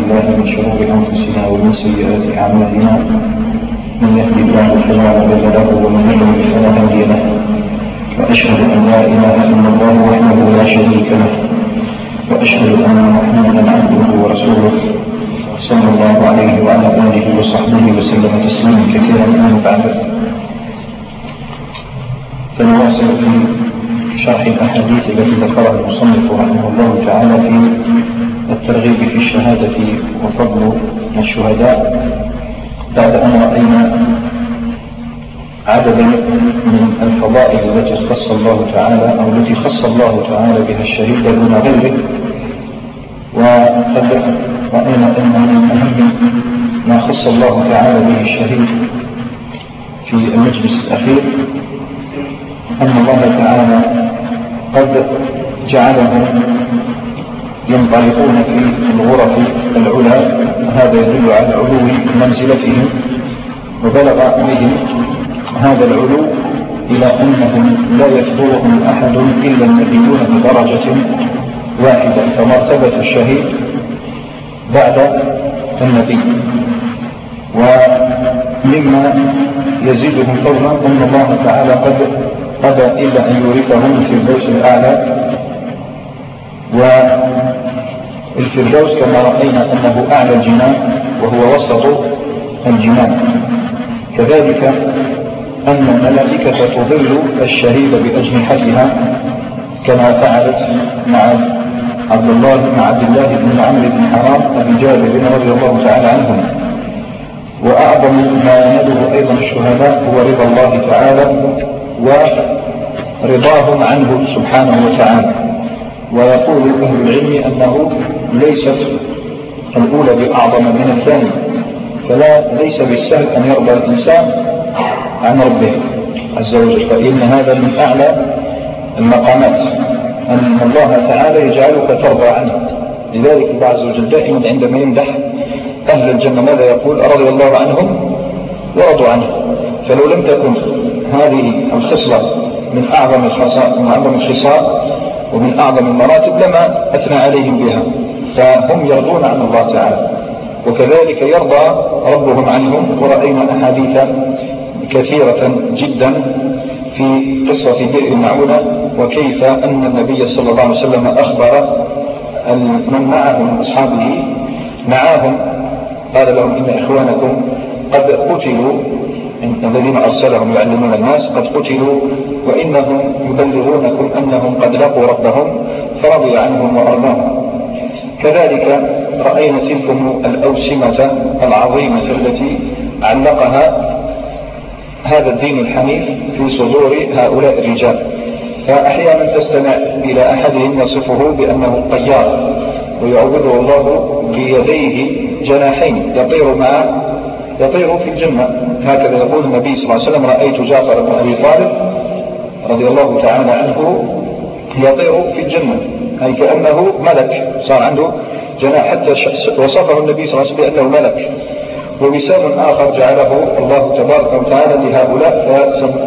بالله من شرور أنفسنا ومن سيئات أعمالنا من يهدي الله فلا مضل له ومن يضلل فلا هادي له وأشهد أن لا إله إلا الله وحده لا شريك له وأشهد أن محمدا عبده ورسوله صلى الله عليه وعلى آله وصحبه وسلم تسليما كثيرا. أما بعد، فنواصل في شرح الأحاديث التي ذكرها المصنف رحمه الله تعالى في الترغيب في الشهادة وفضل الشهداء، بعد أن رأينا عددا من الفضائل التي خص الله تعالى أو التي خص الله تعالى بها الشهيد دون غيره. وقد رأينا أن من أهم ما خص الله تعالى به الشهيد في المجلس الأخير أن الله تعالى قد جعلهم ينطلقون في الغرف العلى، هذا يدل على علو منزلتهم، وبلغ بهم هذا العلو إلى أنهم لا يفضلهم أحد إلا النبيون بدرجة واحدة، فمرتبة الشهيد بعد النبي. ومما يزيدهم فضلا أن الله تعالى قد قضى إلا أن يورثهم في الفردوس الأعلى، والفردوس كما رأينا أنه أعلى الجنان وهو وسط الجنان. كذلك أن الملائكة تظل الشهيد بأجنحتها كما فعلت مع عبد الله بن عمرو بن حرام أبي جابر رضي الله تعالى عنهم. وأعظم ما يناله أيضا الشهداء هو رضا الله تعالى ورضاهم عنه سبحانه وتعالى. ويقول أهل العلم أنه ليست الأولى بأعظم من الثانية، ليس بالسهل أن يرضى الإنسان عن ربه عز وجل، فإن هذا من أعلى المقامات أن الله تعالى يجعلك ترضى عنه. لذلك الله عز وجل دائما عندما يمدح أهل الجنة ماذا يقول؟ رضي الله عنهم ورضوا عنه. فلو لم تكن هذه الخصلة من أعظم الخصال ومن أعظم المراتب لما أثنى عليهم بها، فهم يرضون عن الله تعالى وكذلك يرضى ربهم عنهم. ورأينا أحاديث كثيرة جدا في قصة بئر المعونة، وكيف أن النبي صلى الله عليه وسلم أخبر من معهم من أصحابه معاهم، قال لهم إن إخوانكم قد قتلوا، الذين أرسلهم يعلمون الناس قد قتلوا، وإنهم يبلغونكم أنهم قد لقوا ربهم فرضي عنهم وأرضاهم. كذلك رأينا تلكم الأوسمة العظيمة التي علقها هذا الدين الحنيف في صدور هؤلاء الرجال. فأحيانا تستمع إلى أحدهم يصفه بأنه طيار، ويعوده الله بيديه جناحين يطير في الجنة. هكذا يقول النبي صلى الله عليه وسلم: رأيت جعفر بن أبي طالب رضي الله تعالى عنه يطير في الجنة، أي كأنه ملك، صار عنده جناح، حتى وصفه النبي صلى الله عليه وسلم بأنه ملك. ووسام آخر جعله الله تبارك وتعالى لهؤلاء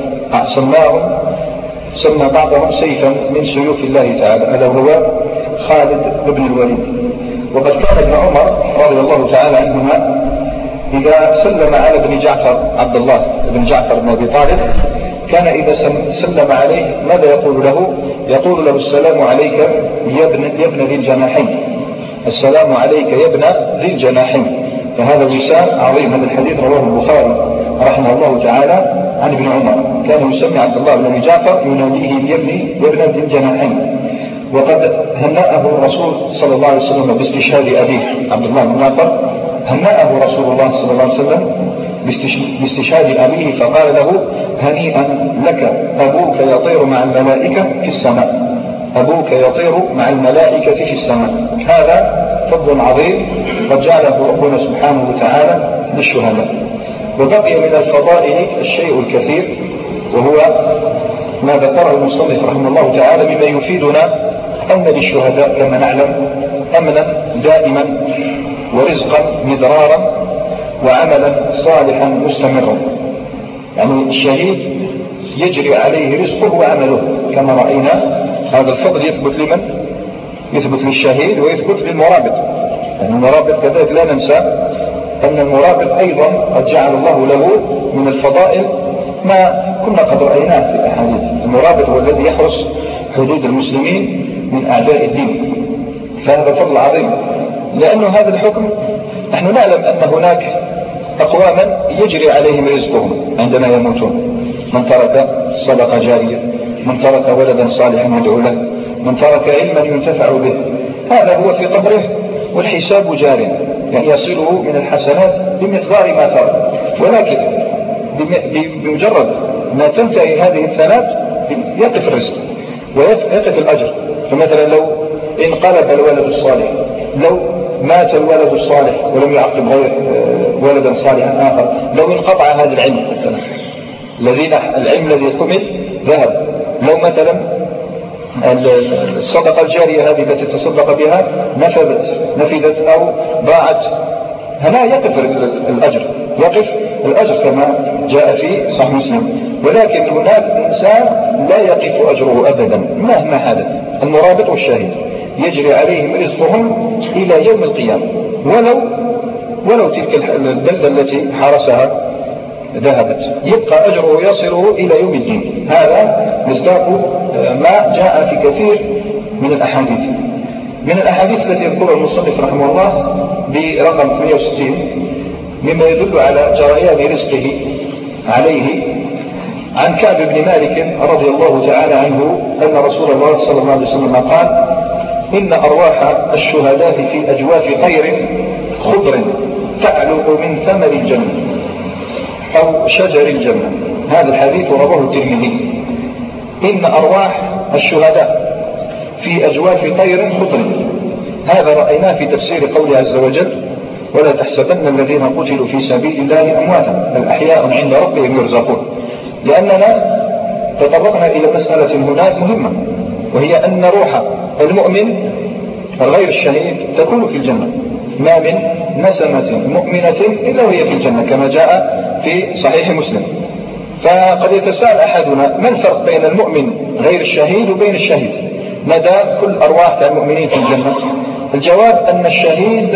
سمى بعضهم سيفا من سيوف الله تعالى، ألا هو خالد بن الوليد. وقد كان ابن عمر رضي الله تعالى عنهما إذا سلم على ابن جعفر عبد الله بن جعفر بن أبي طالب، كان إذا سلم عليه ماذا يقول له؟ يقول له: السلام عليك يا ابن ذي الجناحين، السلام عليك يا ابن ذي الجناحين. فهذا وسام عظيم. هذا الحديث رواه البخاري رحمه الله تعالى عن ابن عمر، كان يسمي عبد الله بن أبي جعفر يناديه يا ابن ذي الجناحين. وقد هنأه الرسول صلى الله عليه وسلم باستشهاد أبيه عبد الله بن جعفر، هنأه رسول الله صلى الله عليه وسلم باستشهاد أبيه، فقال له: هنيئا لك، أبوك يطير مع الملائكة في السماء، أبوك يطير مع الملائكة في السماء. هذا فضل عظيم قد جعله ربنا سبحانه وتعالى للشهداء. وبقي من الفضائل الشيء الكثير، وهو ما ذكره المصنف رحمه الله تعالى مما يفيدنا أن للشهداء كما نعلم أمنا دائما ورزقا مدرارا وعملا صالحا مستمرا. يعني الشهيد يجري عليه رزقه وعمله كما رأينا. هذا الفضل يثبت لمن؟ يثبت للشهيد ويثبت للمرابط. يعني المرابط كذلك لا ننسى أن المرابط أيضا قد جعل الله له من الفضائل ما كنا قد رأيناه في الأحاديث. المرابط هو الذي يحرس حدود المسلمين من أعداء الدين، فهذا فضل عظيم، لأنه هذا الحكم نحن نعلم أن هناك أقواما يجري عليهم رزقهم عندما يموتون، من ترك صدقة جارية، من ترك ولدا صالحا يدعو له، من ترك علما ينتفع به، هذا هو في قبره والحساب جار، يعني يصله من الحسنات بمقدار ما ترك. ولكن بمجرد ما تنتهي هذه الثلاث يقف الرزق ويقف الأجر. فمثلا لو انقلب الولد الصالح، لو مات الولد الصالح ولم يعقب غير ولدا صالحا آخر، لو انقطع هذا العلم مثلا العلم الذي حمل ذهب، لو مثلا الصدقة الجارية هذه التي تصدق بها نفذت أو ضاعت، هنا يقف الأجر كما جاء في صحيح مسلم. ولكن هناك إنسان لا يقف أجره أبدا مهما حدث. المرابط والشاهد يجري عليهم رزقهم إلى يوم القيامة، ولو تلك البلدة التي حرسها ذهبت، يبقى أجره يصله إلى يوم الدين. هذا مصداق ما جاء في كثير من الأحاديث. من الأحاديث التي يذكرها المصنف رحمه الله برقم 68 مما يدل على جريان رزقه عليه، عن كعب بن مالك رضي الله تعالى عنه أن رسول الله صلى الله عليه وسلم قال: إن أرواح الشهداء في أجواف طير خضر تعلق من ثمر الجنة أو شجر الجنة. هذا الحديث رواه الترمذي. إن أرواح الشهداء في أجواف طير خضر، هذا رأيناه في تفسير قوله عز وجل: ولا تحسبن الذين قتلوا في سبيل الله أمواتا بل أحياء عند ربهم يرزقون. لأننا تطرقنا إلى مسألة هناك مهمة، وهي أن روح المؤمن غير الشهيد تكون في الجنة، ما من نسمة مؤمنة إلا وهي في الجنة كما جاء في صحيح مسلم. فقد يتساءل أحدنا: ما الفرق بين المؤمن غير الشهيد وبين الشهيد؟ مدى كل أرواح المؤمنين في الجنة؟ الجواب أن الشهيد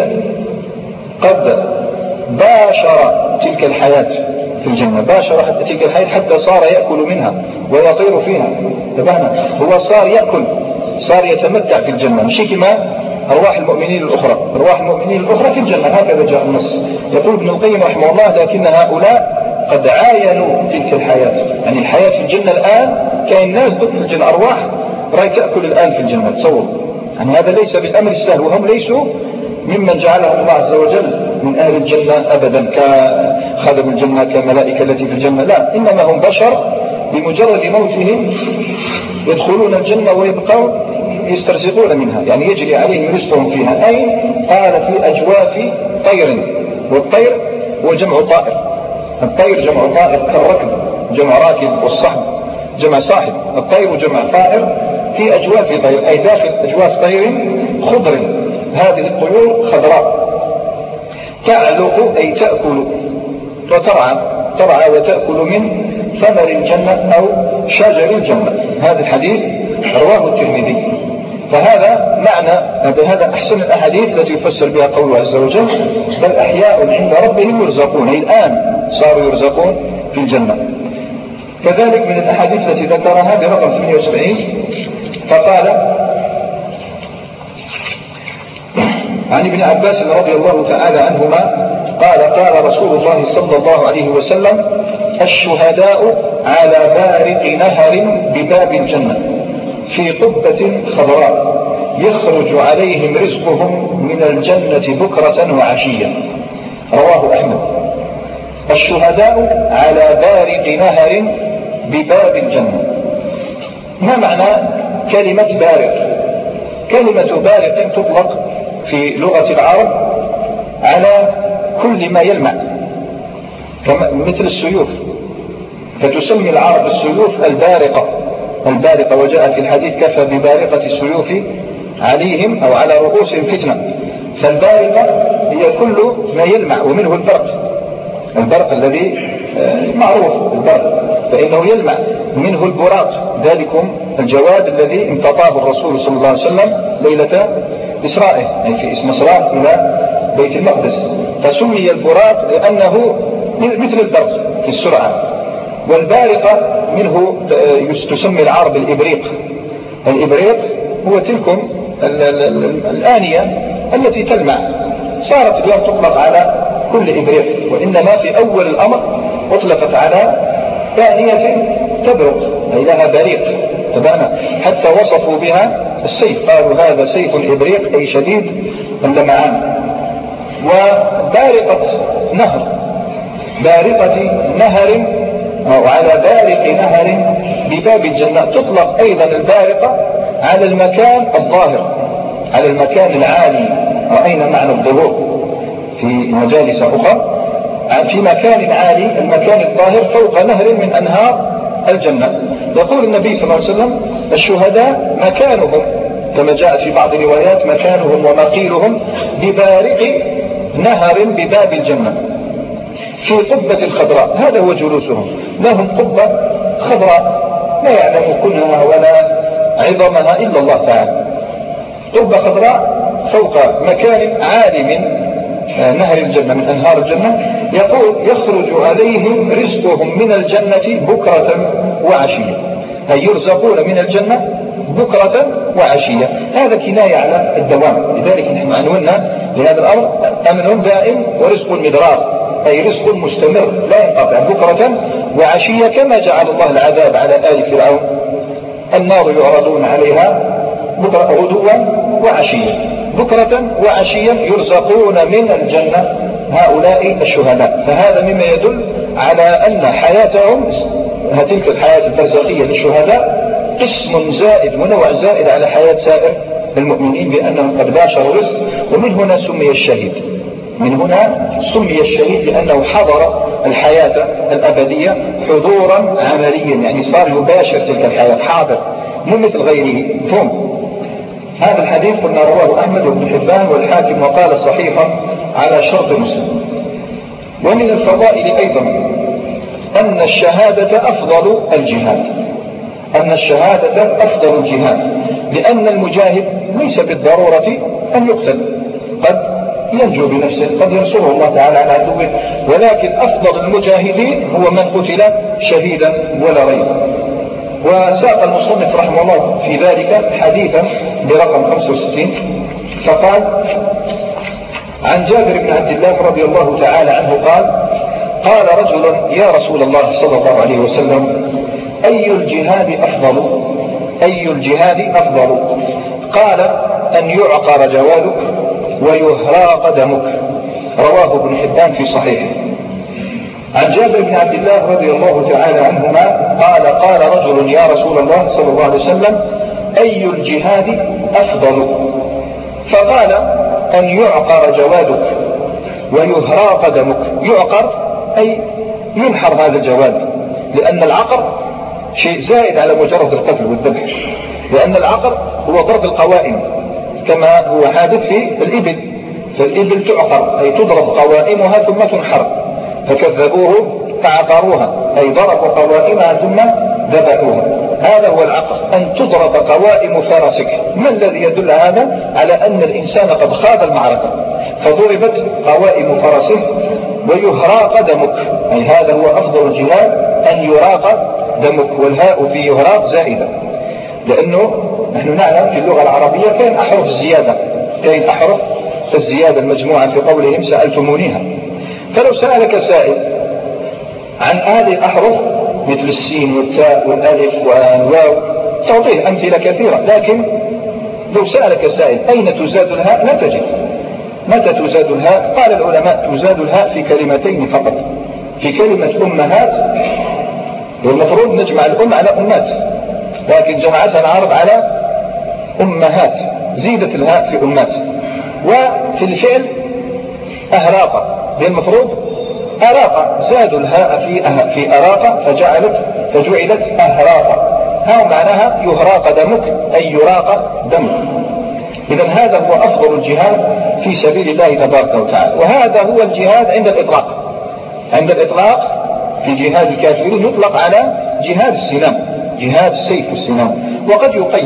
قد باشر تلك الحياة في الجنة، باشر تلك الحياة حتى صار يأكل منها ويطير فيها. تبعنا هو صار يأكل، صار يتمتع في الجنة، مش كما أرواح المؤمنين الأخرى. أرواح المؤمنين الأخرى في الجنة، هكذا جاء النص. يقول ابن القيم رحمه الله: لكن هؤلاء قد عاينوا تلك الحياة، يعني الحياة في الجنة الآن كاين ناس في الجنة، أرواح رأي تأكل الآن في الجنة. تصور يعني هذا ليس بالأمر السهل، وهم ليسوا ممن جعلهم الله عز وجل من أهل الجنة أبدا كخادم الجنة كملائكة التي في الجنة، لا، إنما هم بشر بمجرد موتهم يدخلون الجنة ويبقوا يسترزقون منها، يعني يجري عليهم رزقهم فيها. أي قال في أجواف طير، والطير هو جمع طائر، الطير جمع طائر كالركب جمع راكب، والصحب جمع صاحب، الطير جمع طائر في أجواف طير، أي داخل أجواف طير خضر. هذه الطيور خضراء تعلق أي تأكل وترعى وتأكل من ثمر الجنة أو شجر الجنة. هذا الحديث رواه الترمذي. فهذا معنى هذا أحسن الأحاديث التي يفسر بها قوله عز وجل: بل أحياء عند ربهم يرزقون، أي الآن صاروا يرزقون في الجنة. كذلك من الأحاديث التي ذكرها برقم 78 فقال: عن ابن عباس رضي الله تعالى عنهما قال: قال رسول الله صلى الله عليه وسلم: الشهداء على بارق نهر بباب الجنة في قبة خضراء يخرج عليهم رزقهم من الجنة بكرة وعشية. رواه أحمد. الشهداء على بارق نهر بباب الجنة. ما معنى كلمة بارق؟ كلمة بارق تطلق في لغة العرب على كل ما يلمع، مثل السيوف، فتسمي العرب السيوف البارقة، وجاء في الحديث: كفى ببارقة السيوف عليهم أو على رؤوسهم فتنة. فالبارقة هي كل ما يلمع، ومنه البرق الذي معروف البرق، فإنه يلمع، منه البراق، ذلكم الجواد الذي امتطاه الرسول صلى الله عليه وسلم ليلة إسرائه، أي في مصراه إلى بيت المقدس، فسمي البراق لأنه مثل البرق في السرعة. والبارقة منه تسمي العرب الإبريق. الإبريق هو تلك الآنية التي تلمع، صارت اليوم تطلق على كل إبريق، وإنما في أول الأمر أطلقت على آنية تبرق أي لها بريق تبعنا، حتى وصفوا بها السيف، قالوا هذا سيف إبريق أي شديد اللمعان. وبارقة نهر، بارقة نهر أو على بارق نهر بباب الجنة، تطلق أيضا البارقة على المكان الظاهر، على المكان العالي، رأينا معنى الظهور في مجالس أخرى، في مكان عالي، المكان الظاهر فوق نهر من أنهار الجنة. يقول النبي صلى الله عليه وسلم الشهداء مكانهم كما جاء في بعض الروايات مكانهم ومقيلهم ببارق نهر بباب الجنة في قبة الخضراء، هذا هو جلوسهم، لهم قبة خضراء لا يعلم كنها ولا عظمها إلا الله تعالى، قبة خضراء فوق مكان عالي من نهر الجنة من أنهار الجنة. يقول يخرج عليهم رزقهم من الجنة بكرة وعشية، أي يرزقون من الجنة بكرة وعشية، هذا كناية على الدوام. لذلك نحن عنونا لهذا الأمر أمن دائم ورزق مدرار، أي رزق مستمر لا ينقطع بكرة وعشية، كما جعل الله العذاب على آل فرعون النار يعرضون عليها غدوا وعشية، بكرة وعشية يرزقون من الجنة هؤلاء الشهداء. فهذا مما يدل على أن حياتهم تلك الحياة البرزخية للشهداء قسم زائد ونوع زائد على حياة سائر المؤمنين، بأنهم قد باشروا رزق. ومن هنا سمي الشهيد، من هنا سمي الشهيد لأنه حضر الحياة الأبدية حضورا عمليا، يعني صار يباشر تلك الحياة، حاضر مو مثل غيره. فهم هذا الحديث قلنا رواه أحمد بن حبان والحاكم وقال صحيحا على شرط مسلم. ومن الفضائل أيضا أن الشهادة أفضل الجهاد، أن الشهادة أفضل الجهاد، لأن المجاهد ليس بالضرورة أن يقتل، قد ينجو بنفسه، قد ينصره الله تعالى على عدوه، ولكن أفضل المجاهدين هو من قتل شهيدا ولا ريب. وساق المصنف رحمه الله في ذلك حديثا برقم 65 فقال عن جابر بن عبد الله رضي الله تعالى عنه قال رجل يا رسول الله صلى الله عليه وسلم أي الجهاد أفضل؟ أي الجهاد أفضل؟ قال أن يعقر جوادك ويهراق دمك، رواه ابن حبان في صحيحه. عن جابر بن عبد الله رضي الله تعالى عنهما قال رجل يا رسول الله صلى الله عليه وسلم أي الجهاد أفضل؟ فقال أن يعقر جوادك ويهراق دمك. يعقر أي ينحر هذا الجواد، لأن العقر شيء زائد على مجرد القتل والذبح، لأن العقر هو ضرب القوائم كما هو حادث في الإبل، فالإبل تعقر أي تضرب قوائمها ثم تنحر، فكذبوه فعقروها أي ضربوا قوائمها ثم ذبحوها، هذا هو العقر، أن تضرب قوائم فرسك. ما الذي يدل هذا على أن الإنسان قد خاض المعركة فضربت قوائم فرسه ويهراق دمك، أي هذا هو أفضل الجهاد أن يراق دمك، والهاء في يهراق زائدة، لأنه نحن نعلم في اللغة العربية كان أحرف الزيادة، كان أحرف الزيادة المجموعة في قولهم سألتمونيها. فلو سألك سائل عن هذه الأحرف مثل السين والتاء والألف والواو تعطيه أمثلة كثيرة، لكن لو سألك سائل أين تزاد الهاء لا تجد. متى تزاد الهاء؟ قال العلماء تزاد الهاء في كلمتين فقط، في كلمة أمهات، والمفروض نجمع الأم على أمات، لكن جمعتها العرب على أمهات، زيدت الهاء في أمات. وفي الفعل أهراق، المفروض أراق، زادوا الهاء في أراق فجعلت أهراق، ها معناها يهراق دمك أي يراق دمك. إذن هذا هو أفضل الجهاد في سبيل الله تبارك وتعالى، وهذا هو الجهاد عند الإطلاق. عند الإطلاق في جهاد الكافرين يطلق على جهاد السنان، جهاد السيف والسنان، وقد يقيد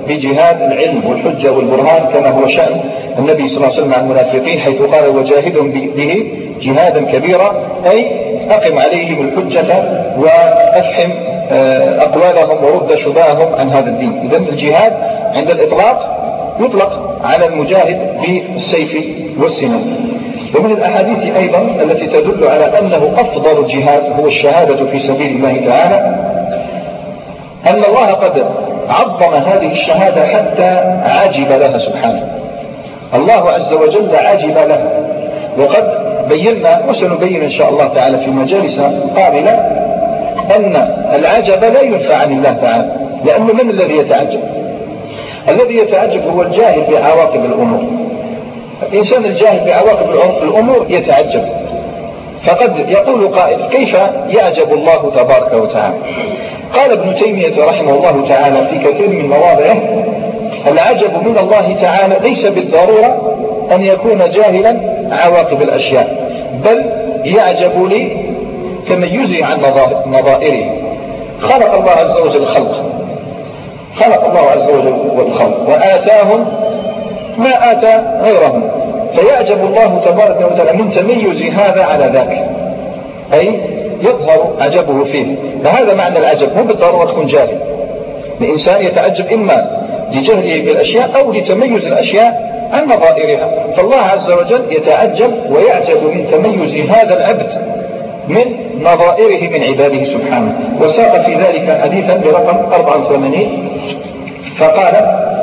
بجهاد العلم والحجة والبرهان كما هو شأن النبي صلى الله عليه وسلم مع المنافقين، حيث قال وجاهدهم به جهادا كبيرا، أي أقم عليهم الحجة وأفهم أقوالهم ورد شبههم عن هذا الدين. إذن الجهاد عند الإطلاق يطلق على المجاهد بالسيف والسنان. ومن الأحاديث أيضا التي تدل على أنه أفضل الجهاد هو الشهادة في سبيل الله تعالى، أن الله قد عظم هذه الشهادة حتى عجب لها سبحانه. الله عز وجل عجب لها، وقد بينا وسنبين إن شاء الله تعالى في مجالس قابلة أن العجب لا ينفع عن الله تعالى، لأنه من الذي يتعجب؟ الذي يتعجب هو الجاهل بعواقب الأمور. الإنسان الجاهل بعواقب الأمور يتعجب، فقد يقول قائل كيف يعجب الله تبارك وتعالى؟ قال ابن تيمية رحمه الله تعالى في كثير من مواضعه: العجب من الله تعالى ليس بالضرورة أن يكون جاهلا عواقب الأشياء، بل يعجب لتميزه عن نظائره. خلق الله عز وجل الخلق، خلق الله عز وجل الخلق وآتاهم ما آتى غيرهم، فيعجب الله تبارك وتعالى من تميز هذا على ذاك، أي يظهر عجبه فيه. فهذا معنى العجب، مو بالضرورة تكون جاهل. الإنسان يتعجب إما لجهله بالأشياء أو لتميز الأشياء عن نظائرها. فالله عز وجل يتعجب ويعجب من تميز هذا العبد من نظائره من عباده سبحانه. وساق في ذلك حديثا برقم 84، فقال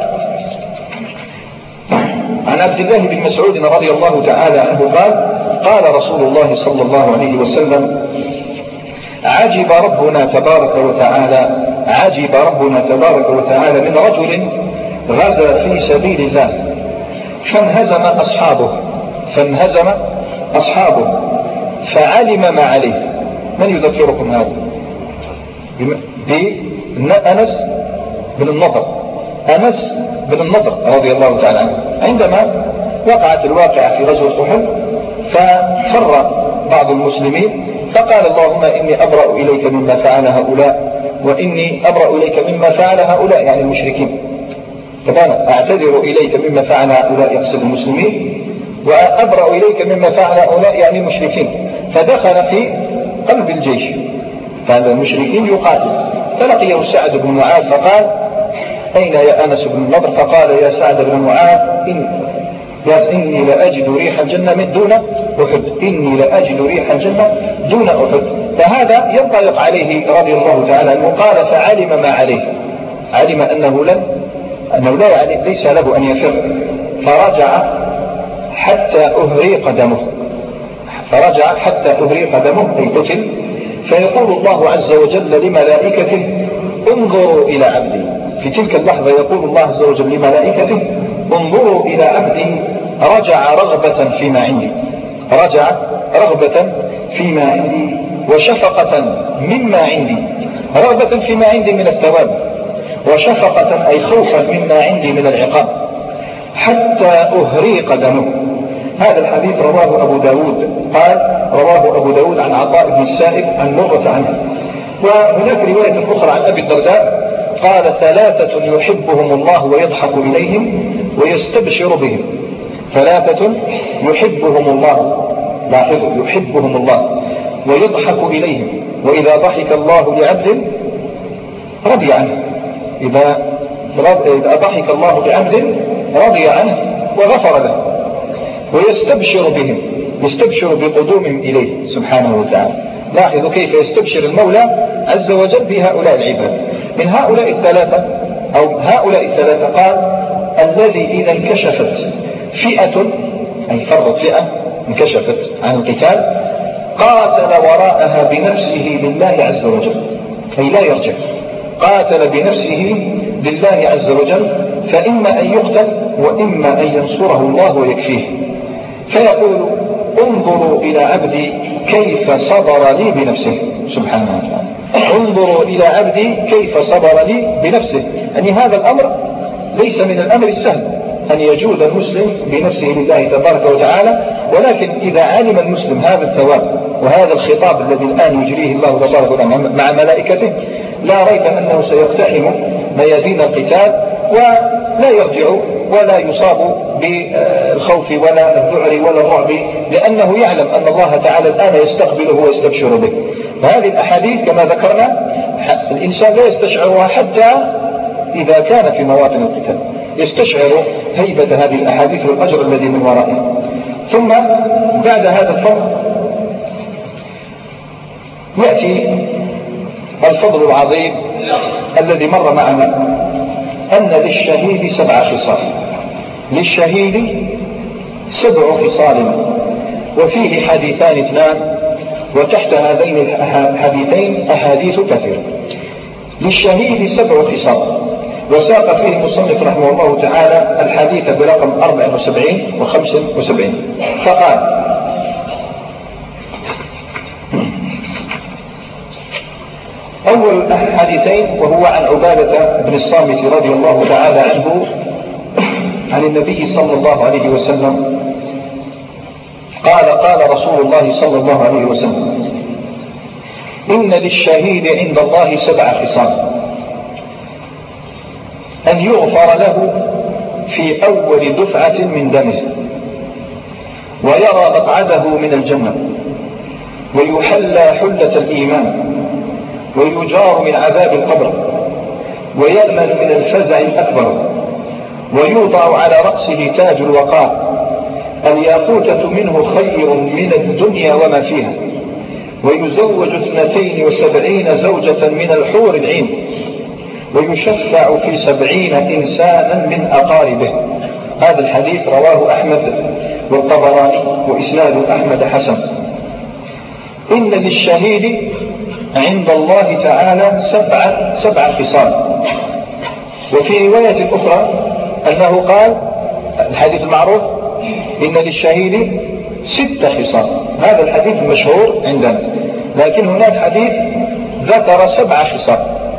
عن عبد الله بن مسعود رضي الله تعالى عنه قال: قال رسول الله صلى الله عليه وسلم: عجب ربنا تبارك وتعالى، عجب ربنا تبارك وتعالى من رجل غزا في سبيل الله فانهزم أصحابه فعلم ما عليه. من يذكركم هذا؟ بأنس بن النضر، أنس بن النضر رضي الله تعالى عنه، عندما وقعت الواقعة في غزوة أحد ففر بعض المسلمين فقال: اللهم إني أبرأ إليك مما فعل هؤلاء، وإني أبرأ إليك مما فعل هؤلاء، يعني المشركين. فأنا أعتذر إليك مما فعل هؤلاء، يقصد المسلمين، وأبرأ إليك مما فعل هؤلاء، يعني المشركين. فدخل في قلب الجيش، فالمشركين يقاتل، فلقيه سعد بن معاذ فقال: أين يا أنس بن النضر؟ فقال: يا سعد بن معاذ إني لأجد ريح الجنة من دون أحد، إني لأجد ريح الجنة دون أحد. فهذا ينطلق عليه رضي الله تعالى عنه، قال: فعلم ما عليه، علم أنه ليس له أن يفر، فرجع حتى أهريق دمه، أي قتل. فيقول الله عز وجل لملائكته: انظروا إلى عبدي. في تلك اللحظة يقول الله عز وجل لملائكته: انظروا إلى عبدي رجع رغبة فيما عندي، رجع رغبة فيما عندي وشفقة مما عندي، رغبة فيما عندي من الثواب، وشفقة أي خوفا مما عندي من العقاب، حتى أهريق دمه. هذا الحديث رواه أبو داود، قال رواه أبو داود عن عطاء بن السائب عن مرة عنه. وهناك رواية أخرى عن أبي الدرداء قال: 3 يحبهم الله ويضحك إليهم ويستبشر بهم. 3 يحبهم الله، لاحظوا، يحبهم الله ويضحك إليهم، وإذا ضحك الله لعبد رضي عنه، إذا ضحك الله لعبد رضي عنه وغفر له، ويستبشر بهم، يستبشر بقدومهم إليه سبحانه وتعالى. لاحظوا كيف يستبشر المولى عز وجل بهؤلاء العباد. من هؤلاء الثلاثة قال: الذي إذا انكشفت فئة، أي فرضت فئة انكشفت عن القتال، قاتل وراءها بنفسه لله عز وجل، أي لا يرجع، قاتل بنفسه لله عز وجل، فإما أن يقتل وإما أن ينصره الله ويكفيه. فيقول: انظروا إلى عبدي كيف صبر لي بنفسه سبحانه وتعالى، انظروا إلى عبدي كيف صبر لي بنفسه. يعني هذا الأمر ليس من الأمر السهل أن يجود المسلم بنفسه لله تبارك وتعالى، ولكن إذا علم المسلم هذا الثواب وهذا الخطاب الذي الآن يجريه الله تبارك وتعالى مع ملائكته، لا ريب أنه سيقتحم ميادين القتال ولا يرجع ولا يصاب بالخوف ولا الذعر ولا الرعب، لأنه يعلم أن الله تعالى الآن يستقبله ويستبشر به. وهذه الأحاديث كما ذكرنا الإنسان لا يستشعرها حتى إذا كان في مواطن القتال، يستشعر هيبة هذه الأحاديث والأجر الذي من ورائها. ثم بعد هذا الفضل يأتي الفضل العظيم الذي مر معنا، أن للشهيد 7 خصال. للشهيد 7 خصال، وفيه حديثان 2، وتحت هذين الحديثين أحاديث كثيرة. للشهيد 7 خصال، وساق فيه المصنف رحمه الله تعالى الحديث برقم 74 و75، فقال: أول الحديثين وهو عن عبادة بن الصامت رضي الله تعالى عنه عن النبي صلى الله عليه وسلم قال: قال رسول الله صلى الله عليه وسلم: إن للشهيد عند الله 7 خصال: أن يغفر له في أول دفعة من دمه، ويرى مقعده من الجنة، ويحلى حلة الإيمان، ويجار من عذاب القبر، ويأمن من الفزع الأكبر، ويوضع على رأسه تاج الوقار، الياقوتة منه خير من الدنيا وما فيها، ويزوج 72 زوجة من الحور العين، ويشفع في 70 إنسانا من أقاربه. هذا الحديث رواه أحمد والطبراني، وإسناد أحمد حسن. إن للشهيد عند الله تعالى 7 خصال. وفي رواية أخرى أنه قال، الحديث المعروف: إن للشهيد 6 خصال. هذا الحديث المشهور عندنا، لكن هناك حديث ذكر 7 خصال.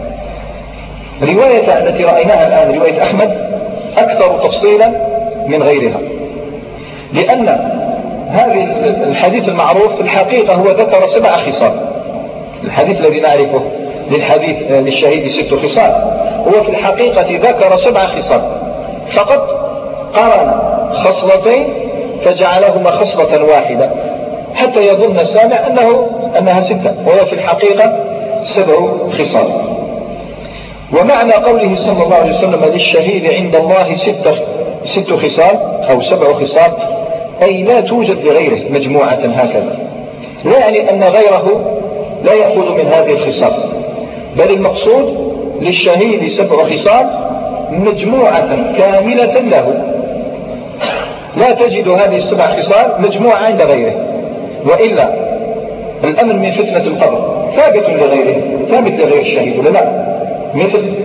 رواية التي رأيناها الآن رواية أحمد أكثر تفصيلا من غيرها، لأن هذا الحديث المعروف في الحقيقة هو ذكر 7 خصال. الحديث الذي نعرفه للشهيد 6 خصال، هو في الحقيقة ذكر 7 خصال، فقط قارن خصلتين فجعلهما خصلة واحدة حتى يظن السامع أنها 6، وهو في الحقيقة 7 خصال. ومعنى قوله صلى الله عليه وسلم: للشهيد عند الله 6 خصال أو 7 خصال، أي لا توجد لغيره مجموعة هكذا، لا يعني أن غيره لا يأخذ من هذه الخصال، بل المقصود للشهيد 7 خصال مجموعة كاملة له، لا تجد هذه 7 خصال مجموعة عند غيره، وإلا الأمن من فتنة القبر ثابت لغيره، ثابت لغير الشهيد ولا لا؟ مثل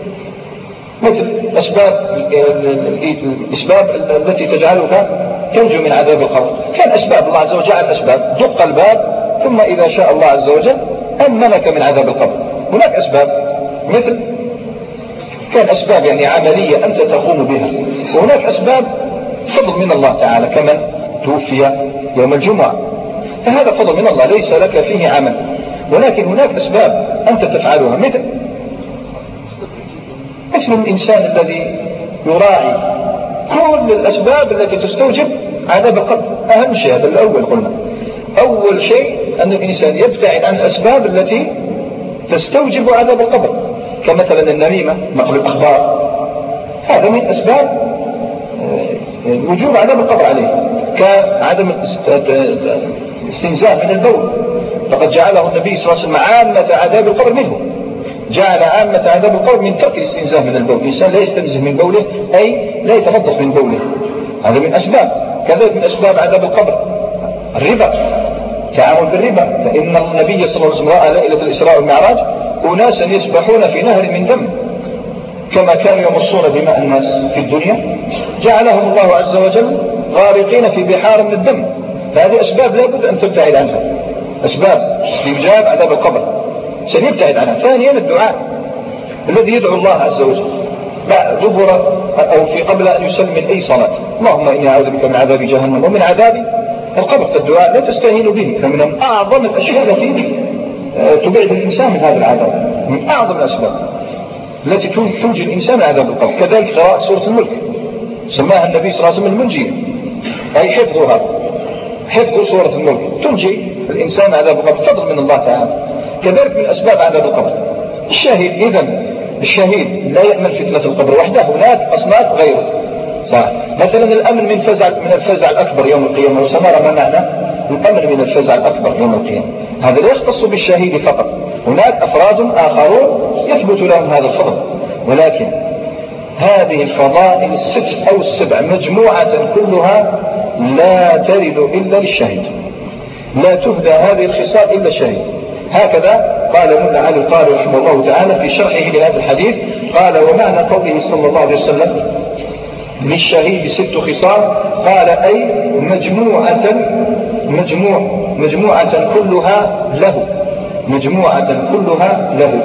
الأسباب التي تجعلك تنجو من عذاب القبر، كان أسباب الله عز وجل جعل أسباب، دق الباب ثم إذا شاء الله عز وجل أمنك من عذاب القبر. هناك أسباب مثل كان أسباب يعني عملية أنت تقوم بها، وهناك أسباب فضل من الله تعالى كمن توفي يوم الجمعة، فهذا فضل من الله ليس لك فيه عمل، ولكن هناك أسباب أنت تفعلها، مثل الإنسان الذي يراعي كل الأسباب التي تستوجب عذاب القبر. أهم شيء هذا الأول قلنا، أول شيء أن الإنسان يبتعد عن الأسباب التي تستوجب عذاب القبر، كمثلا النميمة، نقل الأخبار، هذا من أسباب وجوب عذاب القبر عليه، كعدم الاستنزاف من البول، فقد جعله النبي صلى الله عليه وسلم عامة عذاب القبر منه، جعل عامة عذاب القبر من ترك الاستنزاف من البول. الإنسان لا يستنزف من بوله، أي لا يتنظف من بوله، هذا من أسباب. كذلك من أسباب عذاب القبر الربا، تعامل بالربا، فإن النبي صلى الله عليه وسلم رأى ليلة الإسراء والمعراج أناسا يسبحون في نهر من دم، كما كانوا يمصون دماء الناس في الدنيا جعلهم الله عز وجل غارقين في بحار من الدم. فهذه أسباب لا بد أن تبتعد عنها، أسباب يجاب عذاب القبر سنبتعد عنها. ثانيا الدعاء الذي يدعو الله عز وجل دبر أو في قبل أن يسلم من أي صلاة: اللهم إني أعوذ بك من عذاب جهنم ومن عذاب القبر. الدعاء لا تستهين به، فمن أعظم الأشياء التي تبعد الإنسان من هذا العذاب، من أعظم الأسباب. التي تنجي الإنسان عذاب القبر. كذلك قراءة سورة الملك سماها النبي صلى الله عليه وسلم المنجية، أي حفظها، حفظ سورة الملك تنجي الإنسان عذاب القبر فضل من الله تعالى. كذلك من أسباب عذاب القبر الشهيد. إذن الشهيد لا يأمن فتنة القبر وحده، هناك أصناف غيره. صح. مثلا الأمن من الفزع الأكبر يوم القيامة، وسنرى ما معنى الأمن من الفزع الأكبر يوم القيامة. هذا لا يختص بالشهيد فقط، هناك أفراد آخرون يثبت لهم هذا الفضل. ولكن هذه الفضائل الست أو السبع مجموعة كلها لا ترد إلا للشهيد، لا تهدى هذه الخصال إلا الشهيد. هكذا قال ملا علي القاري رحمه الله تعالى في شرحه لهذا الحديث، قال: ومعنى قوله صلى الله عليه وسلم للشهيد 6 خصال، قال: أي مجموعة كلها له، مجموعة كلها له.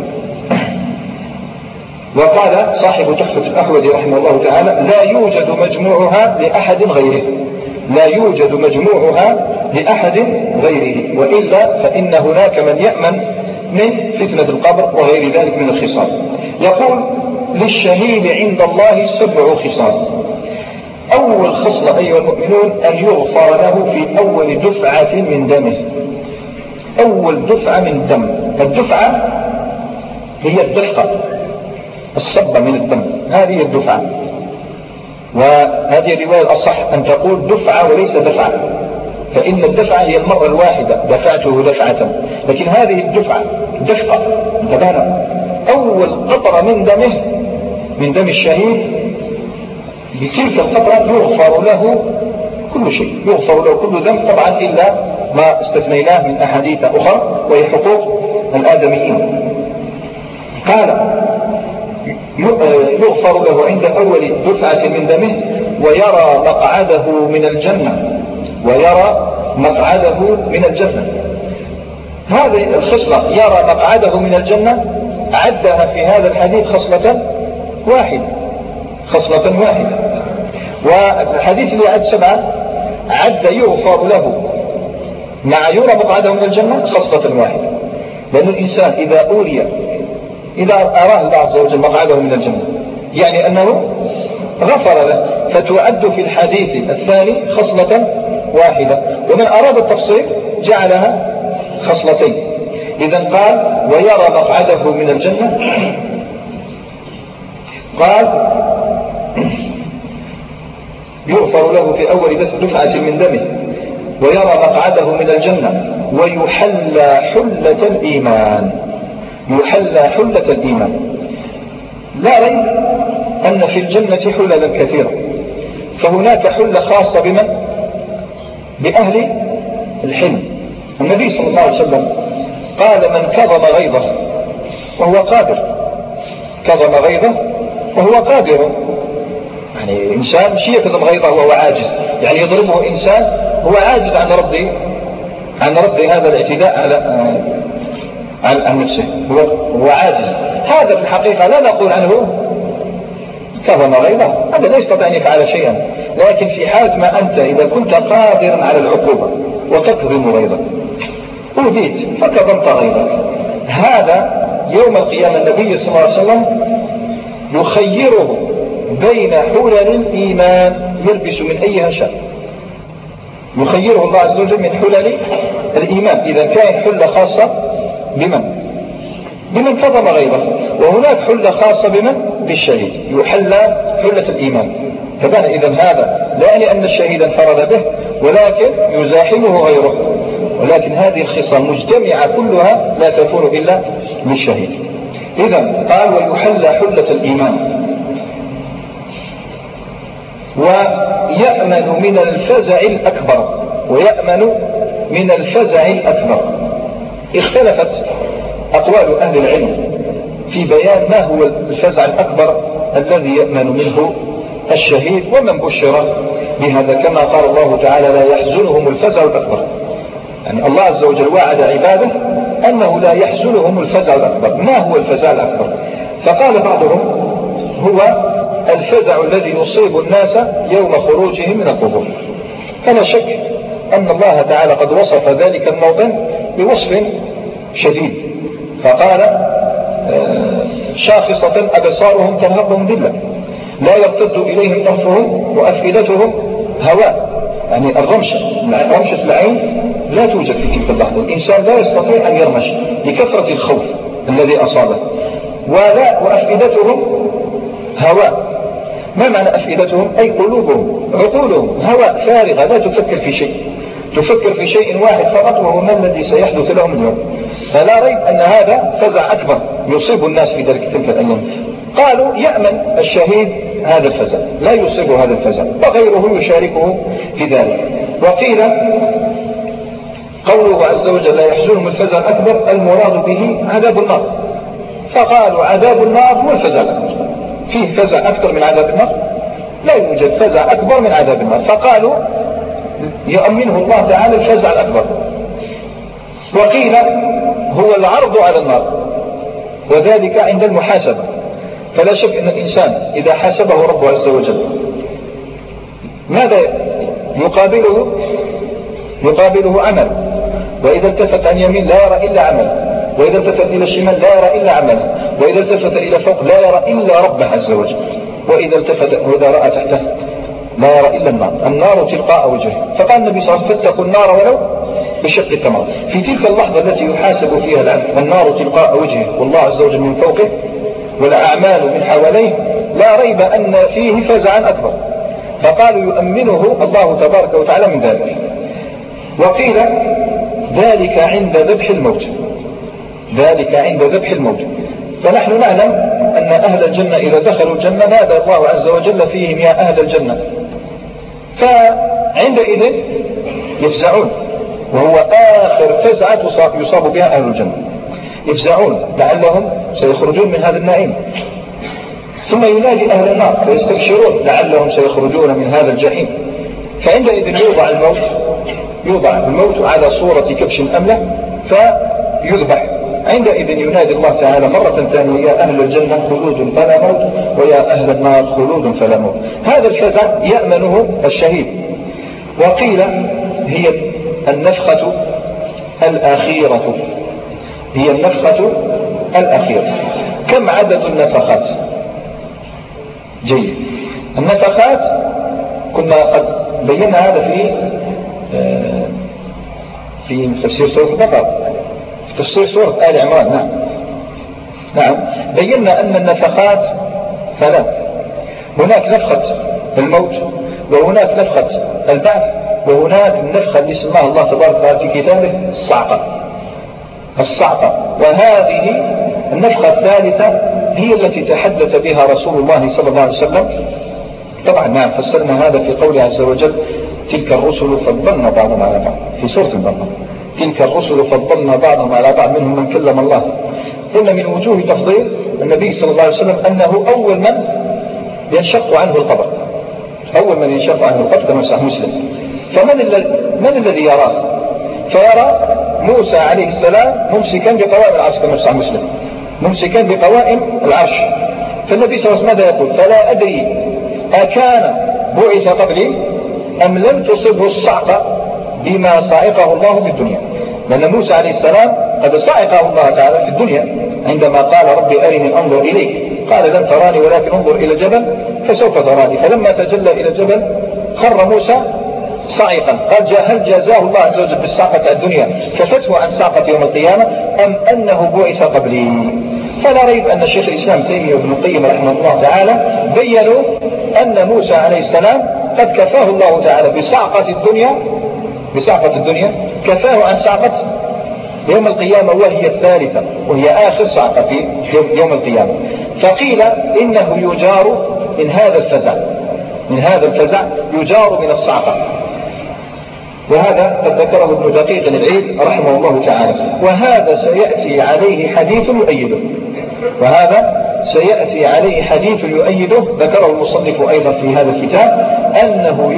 وقال صاحب تحفة الأحوذي رحمه الله تعالى: لا يوجد مجموعها لأحد غيره، لا يوجد مجموعها لأحد غيره، وإلا فإن هناك من يأمن من فتنة القبر وغير ذلك من الخصال. يقول: للشهيد عند الله 7 خصال. أول خصلة أيها المؤمنون أن يغفر له في أول دفعة من دمه. أول دفعة من الدم، الدفعة هي الدفقة، الصبة من الدم، هذه الدفعة. وهذه الرواية الأصح أن تقول دفعة وليس دفعة، فإن الدفعة هي المرة الواحدة، دفعته دفعة، لكن هذه الدفعة دفقة. انتبهنا، أول قطرة من دمه، من دم الشهيد، بتلك القطرة يغفر له كل شيء، يغفر له كل ذنب طبعا إلا ما استثنيناه من أحاديث أخرى وهي حقوق الآدميين. قال: يغفر له عند أول دفعة من دمه ويرى مقعده من الجنة، ويرى مقعده من الجنة. هذه الخصلة يرى مقعده من الجنة عدها في هذا الحديث خصلة واحدة، خصلة واحدة. والحديث اللي عد 7 عد يغفر له مع يرى مقعده من الجنة خصلة واحدة، لأن الإنسان إذا أراه الله عز وجل مقعده من الجنة يعني أنه غفر له، فتعد في الحديث الثاني خصلة واحدة. ومن أراد التفصيل جعلها خصلتين. إذن قال: ويرى مقعده من الجنة، قال: يغفر له في أول دفعة من دمه ويرى مقعده من الجنة ويحلى حلة الإيمان، يحلى حلة الإيمان. لا ريب أن في الجنة حللا كثيرة، فهناك حلة خاصة بمن؟ بأهل الحلم. النبي صلى الله عليه وسلم قال: من كظم غيظه وهو قادر، كظم غيظه وهو قادر، يعني إنسان مش يكظم غيظه وهو عاجز، يعني يضربه إنسان هو عاجز عن رد هذا الاعتداء عن نفسه، هو عاجز. هذا في الحقيقة لا نقول عنه كظم غيظه، هذا لا يستطيع أن يفعل شيئا، لكن في حالة ما أنت إذا كنت قادرا على العقوبة وتكظم غيظك، أوذيت فكظمت غيظك، هذا يوم القيامة النبي صلى الله عليه وسلم يخيره بين حلل الإيمان يلبس من أيها شاء، يخيره الله عز وجل من حلل الإيمان. إذا كان حلة خاصة بمن كظم غيظه، وهناك حلة خاصة بالشهيد يحلى حلة الإيمان. فبان إذن هذا لا يعني أن الشهيد انفرد به، ولكن يزاحمه غيره، ولكن هذه الخصال مجتمعة كلها لا تكون إلا للشهيد. إذن قال: ويحلى حلة الإيمان ويأمن من الفزع الأكبر، ويأمن من الفزع الأكبر. اختلفت أقوال أهل العلم في بيان ما هو الفزع الأكبر الذي يأمن منه الشهيد ومن بشر بهذا، كما قال الله تعالى: لا يحزنهم الفزع الأكبر. يعني الله عز وجل وعد عباده أنه لا يحزنهم الفزع الأكبر. ما هو الفزع الأكبر؟ فقال بعضهم: هو الفزع الذي يصيب الناس يوم خروجهم من القبور. فلا شك أن الله تعالى قد وصف ذلك الموطن بوصف شديد، فقال: شاخصة أبصارهم ترهقهم ذلة لا يرتد إليهم طرفهم وأفئدتهم هواء. يعني رمشة العين لا توجد في تلك اللحظة. الإنسان لا يستطيع أن يرمش لكثرة الخوف الذي أصابه. وأفئدتهم هواء. ما معنى أفئدتهم؟ أي قلوبهم عقولهم هواء فارغة لا تفكر في شيء، تفكر في شيء واحد فقط وهو ما الذي سيحدث لهم اليوم. فلا ريب أن هذا فزع أكبر يصيب الناس في تلك الأيام. قالوا يأمن الشهيد هذا الفزع، لا يصيب هذا الفزع، وغيره يشاركه في ذلك. وقيل قوله عز وجل لا يحزنهم الفزع الأكبر المراد به عذاب النار، فقالوا عذاب النار هو الفزع الأكبر. فيه فزع أكبر من عذاب النار؟ لا يوجد فزع أكبر من عذاب النار، فقالوا يؤمنه الله تعالى الفزع الأكبر. وقيل هو العرض على النار، وذلك عند المحاسبة. فلا شك أن الإنسان إذا حاسبه ربه عز وجل ماذا يقابله عمل، وإذا التفت عن يمين لا يرى إلا عمل، وإذا التفت إلى الشمال لا يرى إلا عمل، وإذا التفت إلى فوق لا يرى إلا ربه عز وجل، وإذا التفت وإذا رأى تحته لا يرى إلا النار تلقاء وجهه. فقال النبي صلى الله عليه وسلم فاتقوا النار ولو بشق التمر. في تلك اللحظة التي يحاسب فيها العبد النار تلقاء وجهه والله عز وجل من فوقه والأعمال من حواليه، لا ريب أن فيه فزعا أكبر. فقالوا يؤمنه الله تبارك وتعالى من ذلك. وقيل ذلك عند ذبح الموت، ذلك عند ذبح الموت. فنحن نعلم أن أهل الجنة إذا دخلوا الجنة نادى الله عز وجل فيهم يا أهل الجنة، فعندئذ يفزعون، وهو آخر فزعة يصاب بها أهل الجنة. يفزعون لعلهم سيخرجون من هذا النعيم. ثم ينادي أهل النار فيستبشرون لعلهم سيخرجون من هذا الجحيم. فعندئذ يوضع الموت على صورة كبش أملة فيذبح. عندئذ ينادي الله تعالى مرة ثانية يا أهل الجنة خلود فلا موت ويا أهل النار خلود فلا موت. هذا الفزع يأمنه الشهيد. وقيل هي النفخة الأخيرة، هي النفخة الأخيرة. كم عدد النفخات؟ جيد. النفخات كنا قد بينا هذا في تفسير سورة البقرة، في تفسير سورة آل عمران. نعم بينا أن النفخات ثلاث. هناك نفخة الموت، وهناك نفخة البعث، وهناك النفخة اللي سماها الله تبارك وتعالى في كتابه الصعقة. وهذه النفخة الثالثة هي التي تحدث بها رسول الله صلى الله عليه وسلم. طبعا نعم فسرنا هذا في قوله عز وجل تلك الرسل فضلنا بعضهم على بعض في سورة البقرة. تلك الرسل فضلنا بعضهم على بعض منهم من كلم الله. قلنا من وجوه تفضيل النبي صلى الله عليه وسلم أنه أول من ينشق عنه القبر، أول من ينشق عنه القبر كما صحيح مسلم. فمن الذي يراه؟ فيرى موسى عليه السلام ممسكا بقوائم العرش كما صحيح مسلم، ممسكا بقوائم العرش. فالنبي صلى الله عليه وسلم ماذا يقول؟ فلا أدري أكان بعث قبلي أم لم تصبه الصعقة بما صعقه الله في الدنيا. لأن موسى عليه السلام قد صعقه الله تعالى في الدنيا عندما قال ربي أرني أنظر إليك، قال لن تراني ولكن انظر إلى الجبل فسوف تراني. فلما تجلى إلى الجبل خر موسى صعقا. قال هل جازاه الله عز وجل بالصعقة الدنيا كفته عن صعقة يوم القيامة أم أنه بعث قبلي؟ فلا ريب أن شيخ الإسلام تيمية وابن القيم رحمه الله تعالى بيّنوا أن موسى عليه السلام قد كفاه الله تعالى بصعقة الدنيا كفاه عن صعقة يوم القيامة، وهي الثالثة وهي آخر صعقة في يوم القيامة. فقيل إنه يجار من هذا الفزع يجار من الصعقة. وهذا قد ذكره ابن دقيق العيد رحمه الله تعالى. وهذا سيأتي عليه حديث يؤيده ذكره المصنف أيضا في هذا الكتاب أنه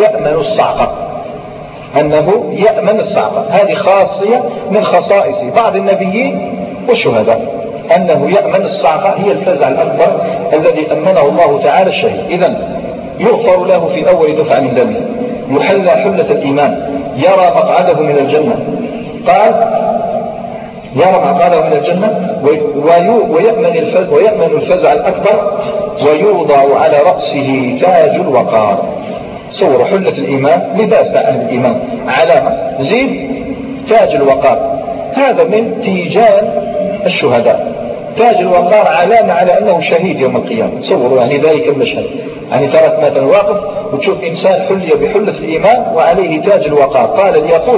يأمن الصعقة. هذه خاصية من خصائص بعض النبيين والشهداء، أنه يأمن الصعقة هي الفزع الأكبر الذي أمنه الله تعالى الشهيد. إذن يغفر له في أول دفعة من دمه، يحلى حلة الإيمان، يرى مقعده من الجنة. قال يرى مقعده من الجنة ويأمن الفزع الأكبر، ويوضع على رأسه تاج الوقار. صور حلة الإيمان، لباس أهل الإيمان، علامة، زيد تاج الوقار. هذا من تيجان الشهداء. تاج الوقار علامة على أنه شهيد يوم القيامة. صوروا يعني ذلك المشهد، يعني ترك مثلا واقف وتشوف إنسان حلي بحلة الإيمان وعليه تاج الوقار. قال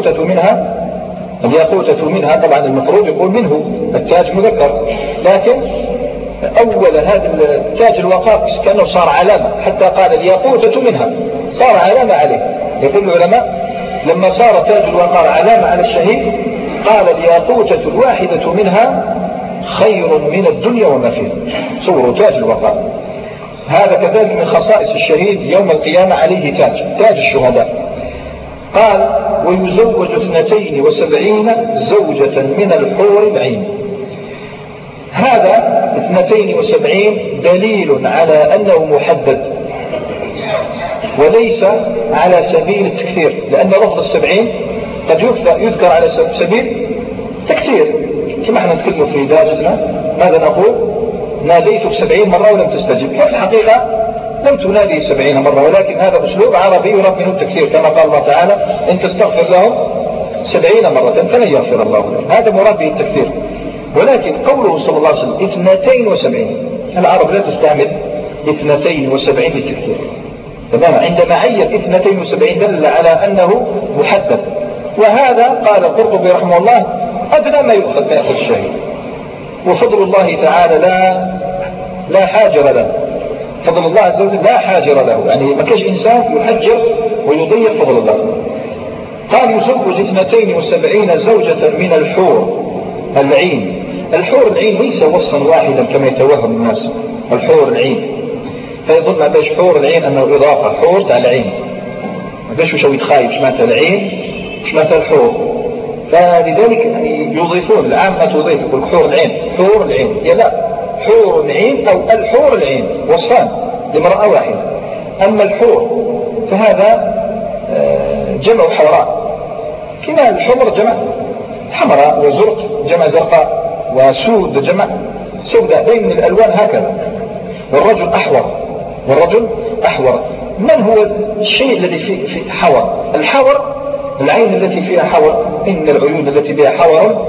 الياقوتة منها، طبعا المفروض يقول منه، التاج مذكر، لكن أول هذا التاج الوقار كأنه صار علامة، حتى قال الياقوتة منها، صار علامة عليه. يقول العلماء لما صار تاج الوقار علامة على الشهيد، قال الياقوتة الواحدة منها خير من الدنيا وما فيها. صوروا تاج الوقار. هذا كذلك من خصائص الشهيد يوم القيامة، عليه تاج الشهداء. قال ويزوج 72 زوجة من الحور العين. هذا 72 دليل على أنه محدد وليس على سبيل التكثير، لأن لفظ 70 قد يذكر على سبيل تكثير، كما احنا نتكلم في دارسنا ماذا نقول؟ ناديتك 70 مرة ولم تستجب. في الحقيقة لم تنادي 70 مرة، ولكن هذا أسلوب عربي يراد منه التكثير، كما قال الله تعالى إن تستغفر لهم 70 مرة فلن يغفر الله لهم. هذا مراد به التكثير. ولكن قوله صلى الله عليه وسلم 72، العرب لا تستعمل 72 للتكثير. تمام. عندما عين 72 دل على أنه محدد. وهذا قال القرطبي رحمه الله أدنى ما يأخذ الشهيد. وفضل الله تعالى لا حاجر له. فضل الله عز وجل لا حاجر له، يعني ما كاش إنسان يحجر ويضيع فضل الله. قال يزوج 72 زوجة من الحور العين. الحور العين ليس وصفا واحدا كما يتوهم الناس. الحور العين فيظن ما باش حور العين أنه إضافة، حور تاع العين، ما باش وش يتخايب شماتها العين شماتها الحور. فلذلك يعني يضيفون، العامة تضيف، يقول حور العين، حور العين. يا لا، حور العين أو الحور العين وصفان لامرأة واحدة. أما الحور فهذا جمع حوراء، كما الحمر جمع حمراء، وزرق جمع زرقاء، وسود جمع سوداء، دائما الألوان هكذا. والرجل أحور. من هو الشيء الذي في حور؟ الحور العين التي فيها حور. إن العيون التي بها حور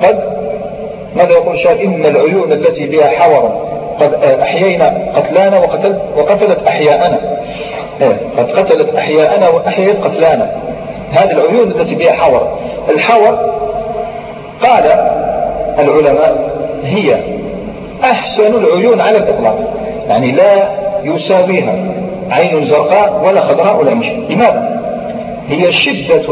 ماذا يقول الشاعر؟ إن العيون التي بها حور قد أحيينا قتلانا وقتلت أحياءنا. قد قتلت أحياءنا وأحيت قتلانا. هذه العيون التي بها حور. الحور قال العلماء هي أحسن العيون على الإطلاق، يعني لا يساويها عين زرقاء ولا خضراء ولا مشي. لماذا؟ هي شدة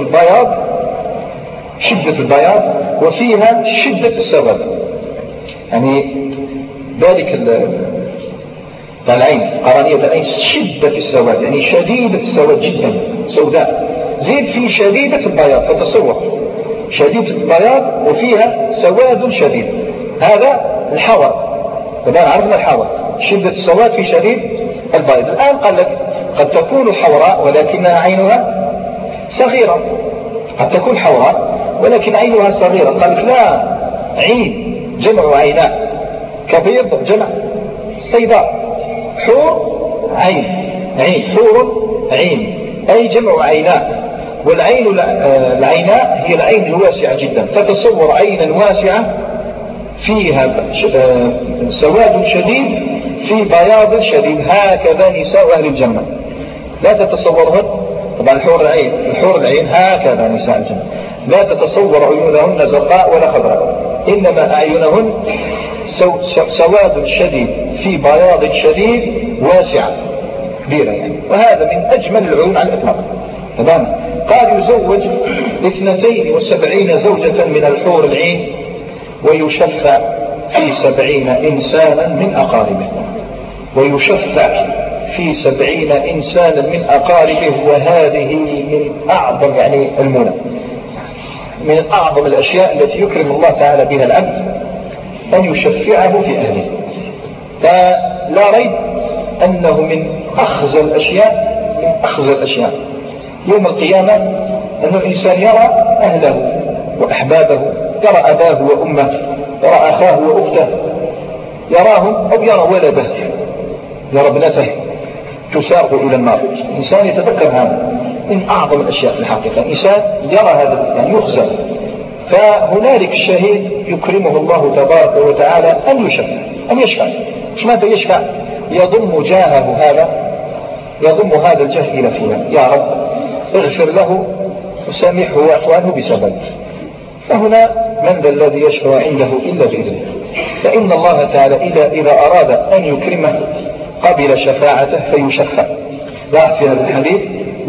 البياض وفيها شدة السواد، يعني ذلك العين قرانية العين شدة السواد، يعني شديدة السواد جدا سوداء، زيد في شديدة البياض. فتصور شديدة البياض وفيها سواد شديد، هذا الحور. طبعا عرفنا الحور شدة السواد في شديد البياض. الآن قال لك قد تكون حوراء ولكنها عينها صغيرة، قد تكون حوراء ولكن عينها صغيرة. قال لك لا، عين جمع عيناء، كبيض جمع بيضاء، حور عين حور عين أي جمع عيناء. والعين العيناء هي العين الواسعة جدا. فتصور عينا واسعة فيها سواد شديد في بياض شديد، هكذا نساء أهل الجنة لا تتصورهن. طبعا الحور العين هكذا نساء الجنة، لا تتصور عيونهن زرقاء ولا خضراء، إنما أعينهن سواد شديد في بياض شديد واسعة كبيرة يعني. وهذا من أجمل العيون على الإطلاق. تمام. قال يزوج 72 زوجة من الحور العين ويشفع في 70 إنسانا من أقاربه. ويشفع في 70 إنسانا من أقاربه. وهذه من أعظم يعني المنى، من أعظم الأشياء التي يكرم الله تعالى بها العبد أن يشفعه في أهله. فلا ريب أنه من أخزى الأشياء يوم القيامة أن الإنسان يرى أهله وأحبابه يرى أباه وأمه، يرى أخاه وأخته، يراهم أو يرى ولده، يرى ابنته تساق إلى النار. الإنسان يتذكر هذا من أعظم الأشياء في الحقيقة. الإنسان يرى هذا يعني يخزى. فهنالك الشهيد يكرمه الله تبارك وتعالى أن يشفع. مش ماذا يشفع؟ يضم جاهه هذا، يضم هذا الجاه إلى فلان، يا رب اغفر له وسامحه واعف عنه بسبب. فهنا من ذا الذي يشفع عنده إلا بإذنه. فإن الله تعالى إذا أراد أن يكرمه قبل شفاعته فيشفع. لا في هذا الحديث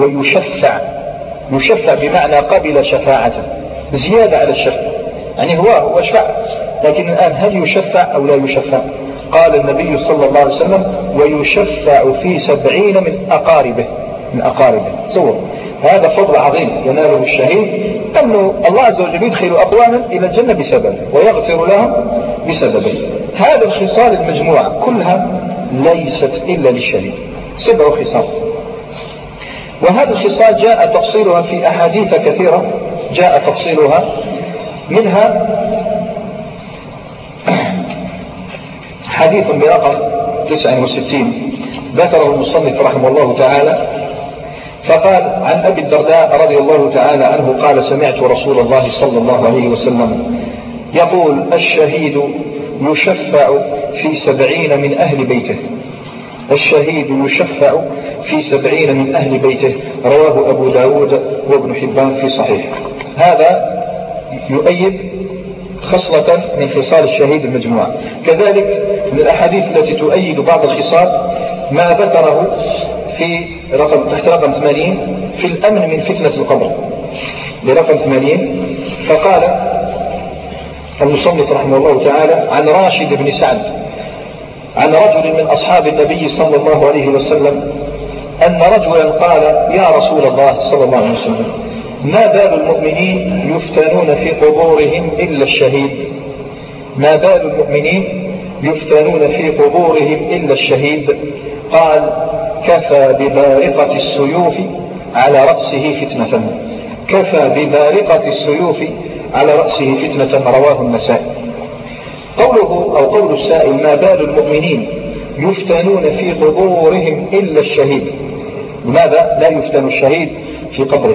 يشفع بمعنى قبل شفاعته زيادة على الشفع، يعني هو شفع، لكن الآن هل يشفع أو لا يشفع؟ قال النبي صلى الله عليه وسلم ويشفع في 70 من أقاربه. صور هذا فضل عظيم يناله الشهيد، أنه الله عز وجل يدخل أقواما إلى الجنة بسببه ويغفر لهم بسببه. هذا الخصال المجموعة كلها ليست إلا للشهيد، 7 خصال. وهذا الخصال جاء تفصيلها في أحاديث كثيرة، جاء تفصيلها منها حديث برقم 69 ذكره المصنف رحمه الله تعالى، فقال عن أبي الدرداء رضي الله تعالى عنه قال سمعت رسول الله صلى الله عليه وسلم يقول الشهيد يشفع في 70 من أهل بيته. الشهيد يشفع في 70 من أهل بيته، رواه أبو داود وابن حبان في صحيح. هذا يؤيد خصلة من خصال الشهيد المجموعة. كذلك من الأحاديث التي تؤيد بعض الخصال ما ذكره في تحت رقم 80 في الأمن من فتنة القبر برقم 80. فقال المصنف رحمه الله تعالى عن راشد بن سعد عن رجل من أصحاب النبي صلى الله عليه وسلم أن رجلا قال يا رسول الله صلى الله عليه وسلم ما بال المؤمنين يفتنون في قبورهم إلا الشهيد؟ ما بال المؤمنين يفتنون في قبورهم إلا الشهيد؟ قال كفى ببارقة السيوف على رأسه فتنة. كفى ببارقة السيوف على رأسه فتنة، رواه النسائي. قوله أو قول السائل ما بال المؤمنين يفتنون في قبورهم إلا الشهيد، لماذا لا يفتن الشهيد في قبره؟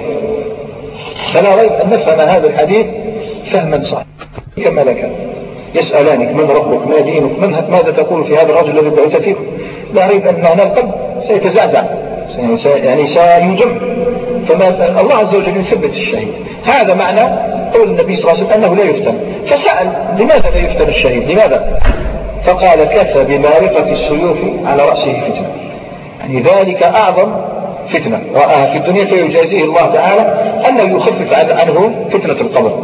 فلا ريب أن نفهم هذا الحديث فهما صحيحا كما لك يسألانك من ربك ما دينك ماذا تقول في هذا الرجل الذي بعث فيكم؟ لا ريب أن هنا القلب سيتزعزع، يعني سينجم. فما الله عز وجل يثبت الشهيد. هذا معنى قول النبي صلى الله عليه وسلم أنه لا يفتن. فسأل لماذا لا يفتن الشهيد؟ لماذا؟ فقال كفى ببارقة السيوف على رأسه فتنة، يعني ذلك أعظم فتنة رآها في الدنيا فيجازيه الله تعالى أنه يخفف عنه فتنة القبر.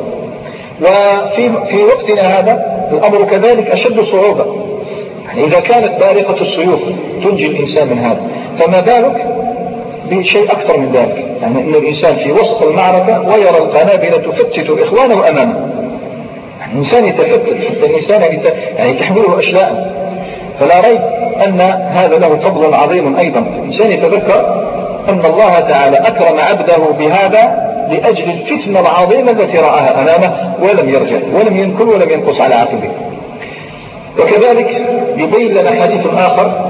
وفي وقتنا هذا الأمر كذلك أشد صعوبة، يعني إذا كانت بارقة السيوف تنجي الإنسان من هذا، فما بالك بشيء أكثر من ذلك؟ يعني أن الإنسان في وسط المعركة ويرى القنابل تفتت إخوانه أمامه، يعني الإنسان يتفتت، حتى الإنسان يعني تحمله أشلاء. فلا ريب أن هذا له فضل عظيم أيضا. الإنسان يتذكر أن الله تعالى أكرم عبده بهذا لأجل الفتنة العظيمة التي رآها أمامه ولم يرجع ولم ينكر ولم ينقص على عقبه. وكذلك يبين لنا حديث آخر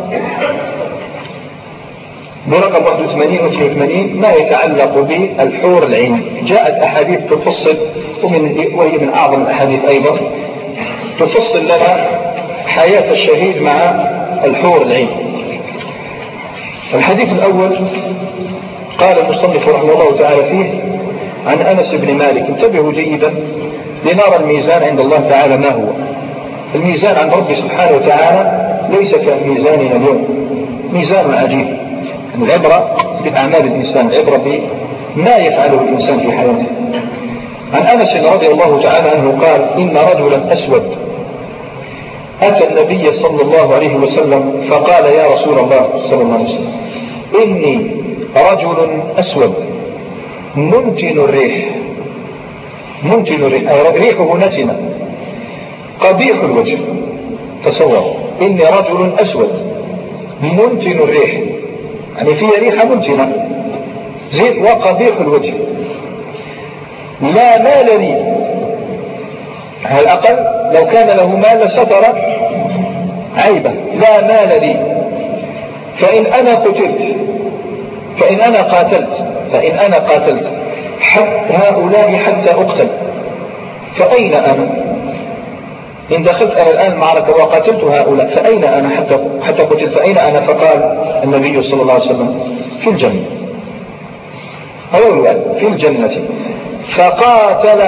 برقم 81 و 82 ما يتعلق بالحور العين. جاءت أحاديث تفصل وهي من أعظم الأحاديث أيضا تفصل لنا حياة الشهيد مع الحور العين. الحديث الأول قال المصنف رحمه الله تعالى فيه عن أنس بن مالك. انتبهوا جيدا لنرى الميزان عند الله تعالى ما هو. الميزان عند ربي سبحانه وتعالى ليس كميزاننا اليوم، ميزان عجيب. العبرة بأعمال الإنسان، العبرة بما يفعله الإنسان في حياته. عن أنس رضي الله تعالى عنه قال إن رجلا أسود أتى النبي صلى الله عليه وسلم فقال يا رسول الله صلى الله عليه وسلم إني رجل أسود منتن الريح، منتن الريح ريحه نتنة قبيح الوجه. تصور إني رجل أسود منتن الريح، يعني فيه ريحة منتنة زين وقبيح الوجه، لا مال لي على الأقل لو كان له مال لستر عيبه. لا مال لي، فإن أنا قاتلت هؤلاء حتى أقتل فأين أنا؟ إن دخلت أنا الآن المعركة وقاتلت هؤلاء فأين أنا حتى قتلت فأين أنا؟ فقال النبي صلى الله عليه وسلم في الجنة، أول في الجنة. فقاتل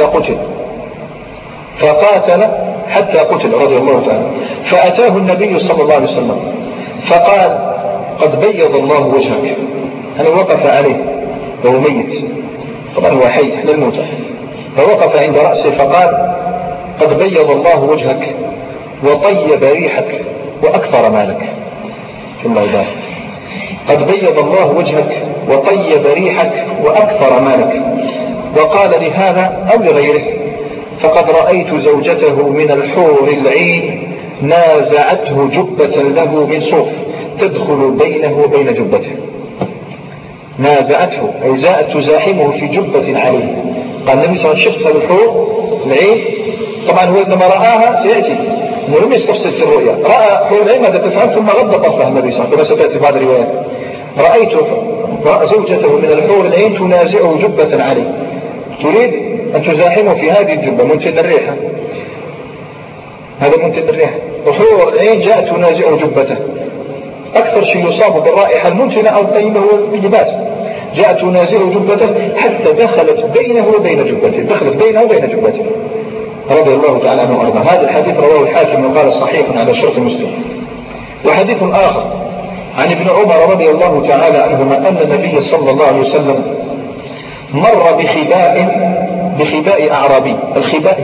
حتى قتل رضي الله تعالى. فأتاه النبي صلى الله عليه وسلم فقال قد بيض الله وجهك. أنا وقف عليه وهو ميت، طبعا هو حي احنا الموت، فوقف عند رأسه فقال قد بيض الله وجهك وطيب ريحك وأكثر مالك. في الله قد بيض الله وجهك وطيب ريحك وأكثر مالك. وقال لهذا أو لغيره فقد رأيت زوجته من الحور العين نازعته جبة له من صوف تدخل بينه وبين جبته. نازعته أي جاءت تزاحمه في جبة عليه. قال النبي صلى الله عليه وسلم شفتها بالحور العين. طبعا هو عندما رآها سيأتي ولم يستفسر في الرؤيا، رأى حور العين ماذا تفعل ثم غض طرفها النبي صلى الله عليه وسلم كما ستأتي في بعض الروايات. رأيت زوجته من الحور العين تنازعه جبة عليه، تريد أن تزاحمه في هذه الجبة منتن الريحة، هذا منتن الريحة. وحور العين جاءت تنازعه جبته، أكثر شيء يصاب بالرائحة المنتنة أو الطيبة هو اللباس. جاءت تنازعه جبته حتى دخلت بينه وبين جبته، رضي الله تعالى عنه وأرضاه. هذا الحديث رواه الحاكم وقال صحيح على شرط مسلم. وحديث آخر عن ابن عمر رضي الله تعالى عنهما أن النبي صلى الله عليه وسلم مر بخباء أعرابي. الخباء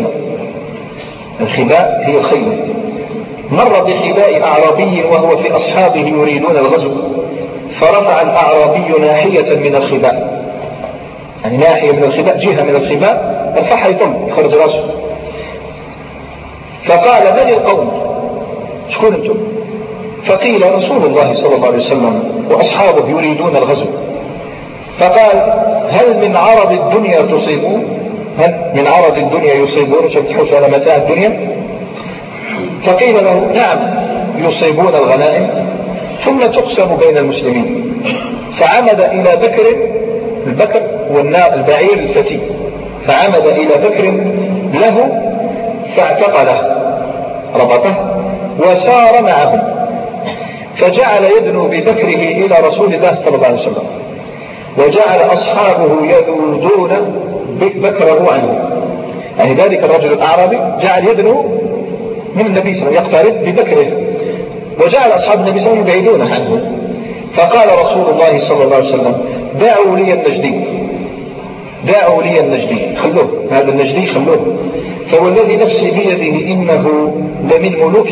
هي الخيمة. مر بخباء أعرابي وهو في أصحابه يريدون الغزو، فرفع الأعرابي ناحية من الخباء، يعني ناحية من الخباء، جهة من الخباء رفعها يطم خرج راسه. فقال من القوم؟ شكون انتم؟ فقيل رسول الله صلى الله عليه وسلم وأصحابه يريدون الغزو. فقال هل من عرض الدنيا تصيبون؟ تبحث على متاع الدنيا؟ فقيل له نعم يصيبون الغنائم ثم تقسم بين المسلمين. فعمد إلى البكر والبعير الفتي، فعمد إلى بكر له فاعتقله ربطه وسار معهم، فجعل يدنو ببكره إلى رسول الله صلى الله عليه وسلم، وجعل أصحابه يذودون بكره عنه. يعني ذلك الرجل الأعرابي جعل يدنو من النبي صلى الله عليه وسلم يقترب ببكره، وجعل أصحاب النبي صلى الله عليه وسلم يبعدون عنه. فقال رسول الله صلى الله عليه وسلم دعوا لي النجدي، خلوه هذا النجدي خلوه، فوالذي نفسي بيده إنه لمن ملوك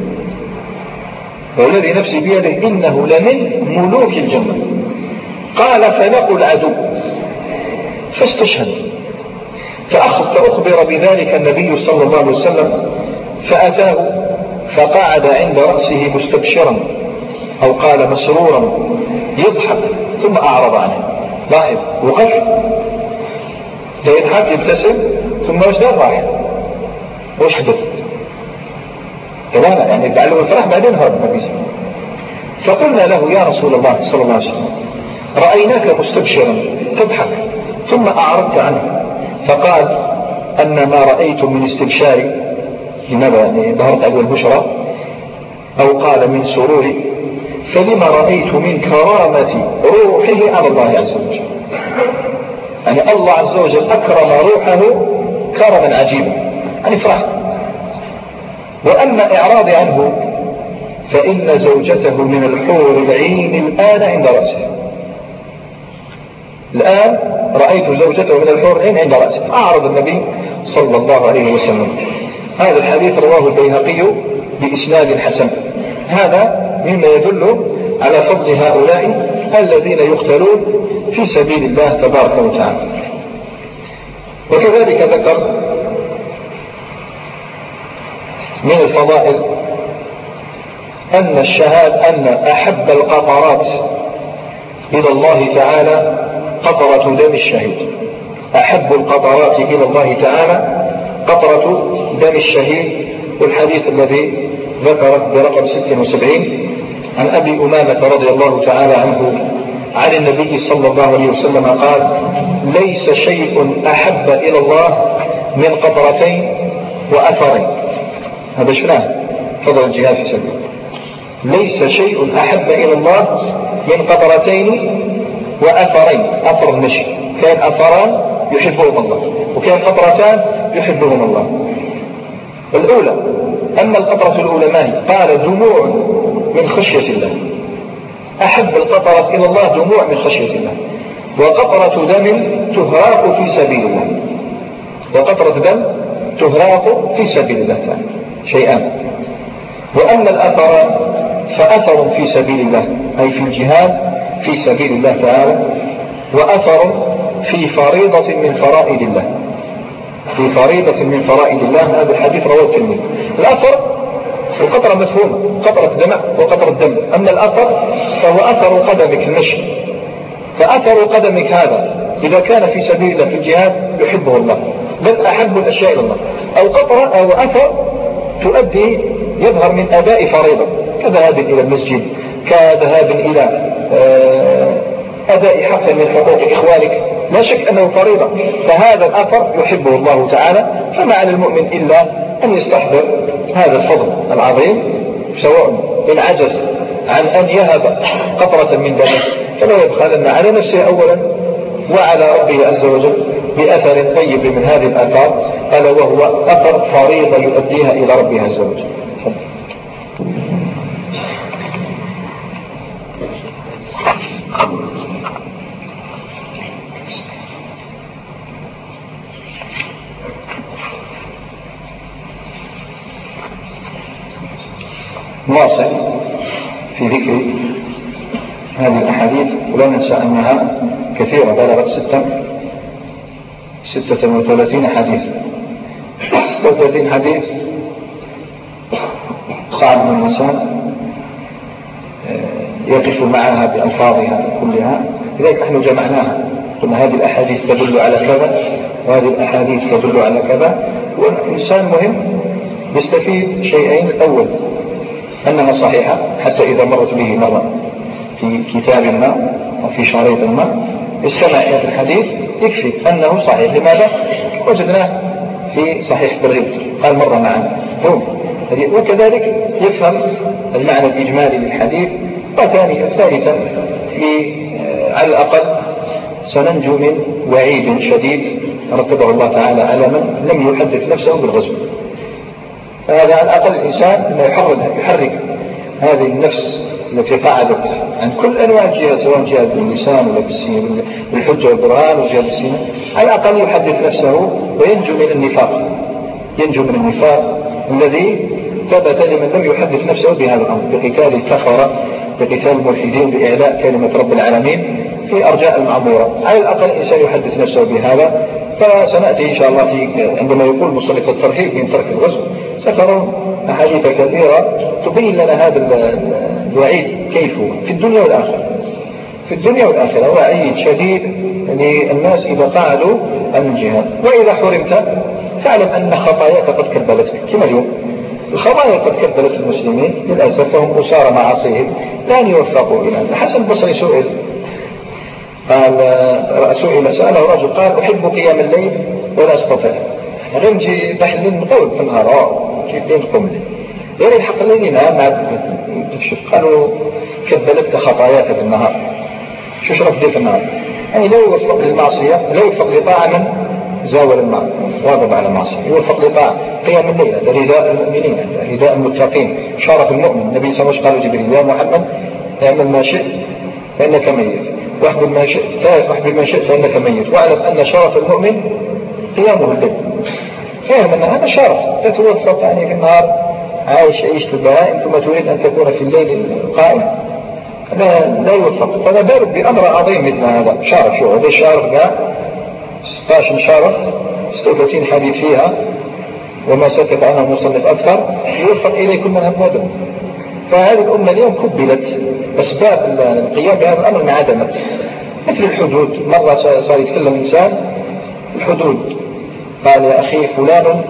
الجنة. قال فلقوا العدو فاستشهد. فأخبر بذلك النبي صلى الله عليه وسلم فأتاه فقعد عند رأسه مستبشرا أو قال مسرورا يضحك، ثم أعرض عنه. لاحظ وقف لا يضحك يبتسم ثم وجدان راح وش حدث تماما، يعني تعلم الفرح بعدين هرب النبي. فقلنا له يا رسول الله صلى الله عليه وسلم رأيناك مستبشرا تضحك ثم أعرضت عنه. فقال أن ما رأيت من استبشاري، لماذا يعني ظهرت عليه البشرى، أو قال من سروري، فلما رأيت من كرامة روحه على الله عز وجل. يعني الله عز وجل أكرم روحه كرما عجيبا، يعني فرح. وأما إعراضي عنه فإن زوجته من الحور العين الآن عند رأسه. الآن رأيت زوجته من الحور العين عند رأسه. أعرض النبي صلى الله عليه وسلم. هذا الحديث رواه البيهقي بإسناد حسن. هذا مما يدل على فضل هؤلاء الذين يقتلون في سبيل الله تبارك وتعالى. وكذلك ذكر من الفضائل أن أن أحب القطرات إلى الله تعالى قطرة دم الشهيد. أحب القطرات إلى الله تعالى قطرة دم الشهيد، والحديث الذي ذكره برقم 76 عن أبي أمامة رضي الله تعالى عنه عن النبي صلى الله عليه وسلم قال: ليس شيء أحب إلى الله من قطرتين وأثرين. هذا شناه فضل الجهاد في سبيل. ليس شيء أحب إلى الله من قطرتين وأثرين. أثر المشي، كان أثران يحبهم الله، وكان قطرتان يحبهم الله. الأولى، أما القطرة الأولى ما هي؟ قال: دموع من خشية الله. أحب القطرة إلى الله دموع من خشية الله، وقطرة دم تهراق في سبيل الله. وقطرة دم تهراق في سبيل الله تعالى شيئان. وأما الأثر فأثر في سبيل الله، أي في الجهاد في سبيل الله تعالى، وأثر في فريضة من فرائض الله، في فريضة من فرائض الله. هذا الحديث رواه الترمذي. الأثر القطرة مفهومة، قطرة دمع وقطرة دم. أما الأثر فهو أثر قدمك المشي، فأثر قدمك هذا إذا كان في سبيل الله في الجهاد يحبه الله، بل أحب الأشياء إلى الله. أو قطرة أو أثر تؤدي يظهر من أداء فريضة، كذهاب إلى المسجد، كذهاب إلى أداء حق من حقوق إخوانك، لا شك أنه فريضة. فهذا الأثر يحبه الله تعالى. فما على المؤمن إلا أن يستحضر هذا الفضل العظيم، سواء إن عجز عن أن يهب قطرة من دمه فلا يبخلن على نفسه أولا وعلى ربه عز وجل بأثر طيب من هذه الآثار، ألا وهو أثر فريضة يؤديها إلى ربه عز وجل. واصل في ذكر هذه الأحاديث، ولا ننسى أنها كثيرة، بلغت 36 حديث. 36 حديث صعب من الإنسان يقف معها بألفاظها كلها، لذلك نحن جمعناها، قلنا هذه الأحاديث تدل على كذا وهذه الأحاديث تدل على كذا. والإنسان مهم يستفيد شيئين: الأول أنها صحيحة حتى إذا مرت به مرة في كتاب ما وفي شريط ما استمع إلى الحديث يكفي أنه صحيح. لماذا؟ وجدناه في صحيح الترغيب قال مرة معنا. وكذلك يفهم المعنى الإجمالي للحديث. ثالثا على الأقل سننجو من وعيد شديد رتبه الله تعالى على من لم يحدث نفسه بالغزو. فهذا على الأقل الإنسان أنه يحرك هذه النفس التي قعدت عن كل أنواع الجهاد، سواء جهاد باللسان ولا بالحجة والبرهان وجهاد بالسنة، على الأقل يحدث نفسه وينجو من النفاق، ينجو من النفاق الذي ثبت لمن لم يحدث نفسه بهذا الأمر، بقتال الكفرة، بقتال الملحدين، بإعلاء كلمة رب العالمين في أرجاء المعمورة. على الأقل الإنسان يحدث نفسه بهذا. فسنأتي إن شاء الله عندما يقول مصنف الترهيب من ترك الغزو سترون أحاديث كثيرة تبين لنا هذا الوعيد كيف في الدنيا والآخرة. في الدنيا والآخرة وعيد شديد للناس إذا قعدوا عن الجهاد. وإذا حرمت فاعلم أن خطاياك قد كبلتك، كما اليوم الخطايا قد كبلت المسلمين للأسف، فهم أسار معاصيهم لن يوفقوا إلى هذا. حسن البصري سئل، سأله رجل قال: أحب قيام الليل ولا أستطيع. غير نجي بحلين نقول في النهار جيدين نقوم لي غير الحق الليل ينام تكشف. قالوا: كبلتك خطاياك بالنهار، شو شرف دي في النهار؟ يعني لو يوفق للمعصية، لو يوفق لطاعة من زاول الماء واضب على المعصية، يوفق لطاعة قيام الليل، هذا رداء المؤمنين، هذا رداء المتقين، شرف المؤمن. النبي صلى الله عليه وسلم قال جبريل: يا محمد اعمل ما شئت فإنك ميت، واحبب ما شئت فإنك ميت، واعلم أن شرف المؤمن قيامه الليل. فهم أن هذا شرف، لا توفق يعني في النهار عايش عيشة البهائم ثم تريد أن تكون في الليل قائم، لا يوفق. فما بالك بأمر عظيم مثل هذا شرف. شو هذا الشرف؟ 16 شرف 36 حديث فيها وما سكت عنه المصنف أكثر، يوفق إليه كل من هم ودم. فهذه الأمة اليوم كبلت، أسباب القيام بهذا الأمر انعدمت. مثل الحدود، مرة صار يتكلم إنسان الحدود قال: يا أخي فلان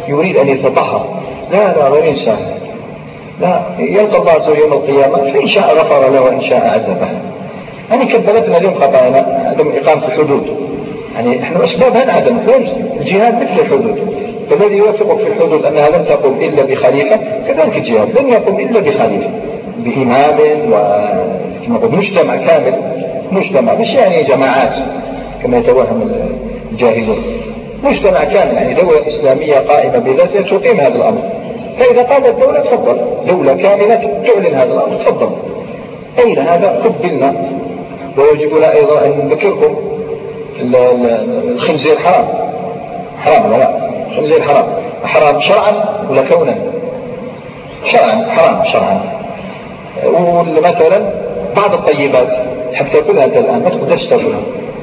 يريد أن يتطهر، لا غير إنسان، لا يلقى الله عز وجل يوم القيامة فإن شاء غفر له وإن شاء عذبه. يعني كبلتنا اليوم خطأنا عدم إقامة الحدود، يعني نحن أسبابها عدم الجهاد مثل الحدود، فالذي يوافقك في الحدود أنها لن تقوم إلا بخليفة، كذلك الجهاد لن يقوم إلا بخليفة، بإمام ومجتمع كامل، مجتمع مش يعني جماعات كما يتوهم الجاهلون، مجتمع كامل يعني دولة إسلامية قائمة بذاتها تقيم هذا الأمر. فإذا قامت دولة تفضل، دولة كاملة تعلن هذا الأمر تفضل. أين هذا؟ قبلنا. ويجب لنا أيضا أن نذكركم الخنزير حرام ولا لا؟ الخنزير حرام شرعا ولا كونا؟ شرعا حرام شرعا. ومثلا بعض الطيبات تحب تأكلها أنت الآن ما تقدرش تأكلها،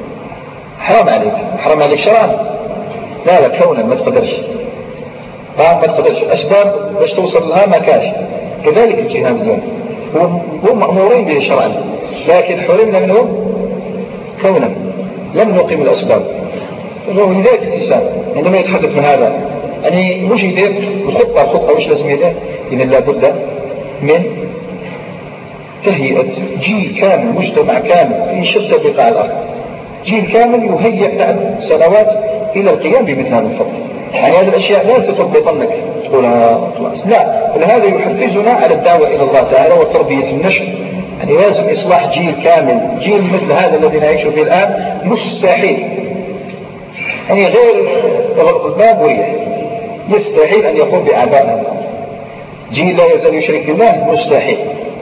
حرام عليك شرعا، لا كونا ما تقدرش، ما تقدرش. أسباب باش توصل لها ما كاش. كذلك الجهاد اليوم هم مأمورين به شرعا، لكن حرمنا منه كونا، لم نقيم الأسباب. ولذلك الإنسان عندما يتحدث من هذا يعني مش يدير الخطة وش لازم يدير، إذن لابد من تهيئة جيل كامل، مجتمع كامل في شتى بقاع الأرض، جيل كامل يهيئ بعد سنوات إلى القيام بمثل هذا الفضل. يعني هذه الأشياء لا تثبطنك تقولها خلاص، لا، ولهذا يحفزنا على الدعوة إلى الله تعالى وتربية النشء. يعني لازم إصلاح جيل كامل، جيل مثل هذا الذي نعيش فيه الآن مستحيل، يعني غير غلق الباب وريح، يستحيل أن يقوم بأعباء هذا الأمر. جيل لا يزال يشرك بالله مستحيل،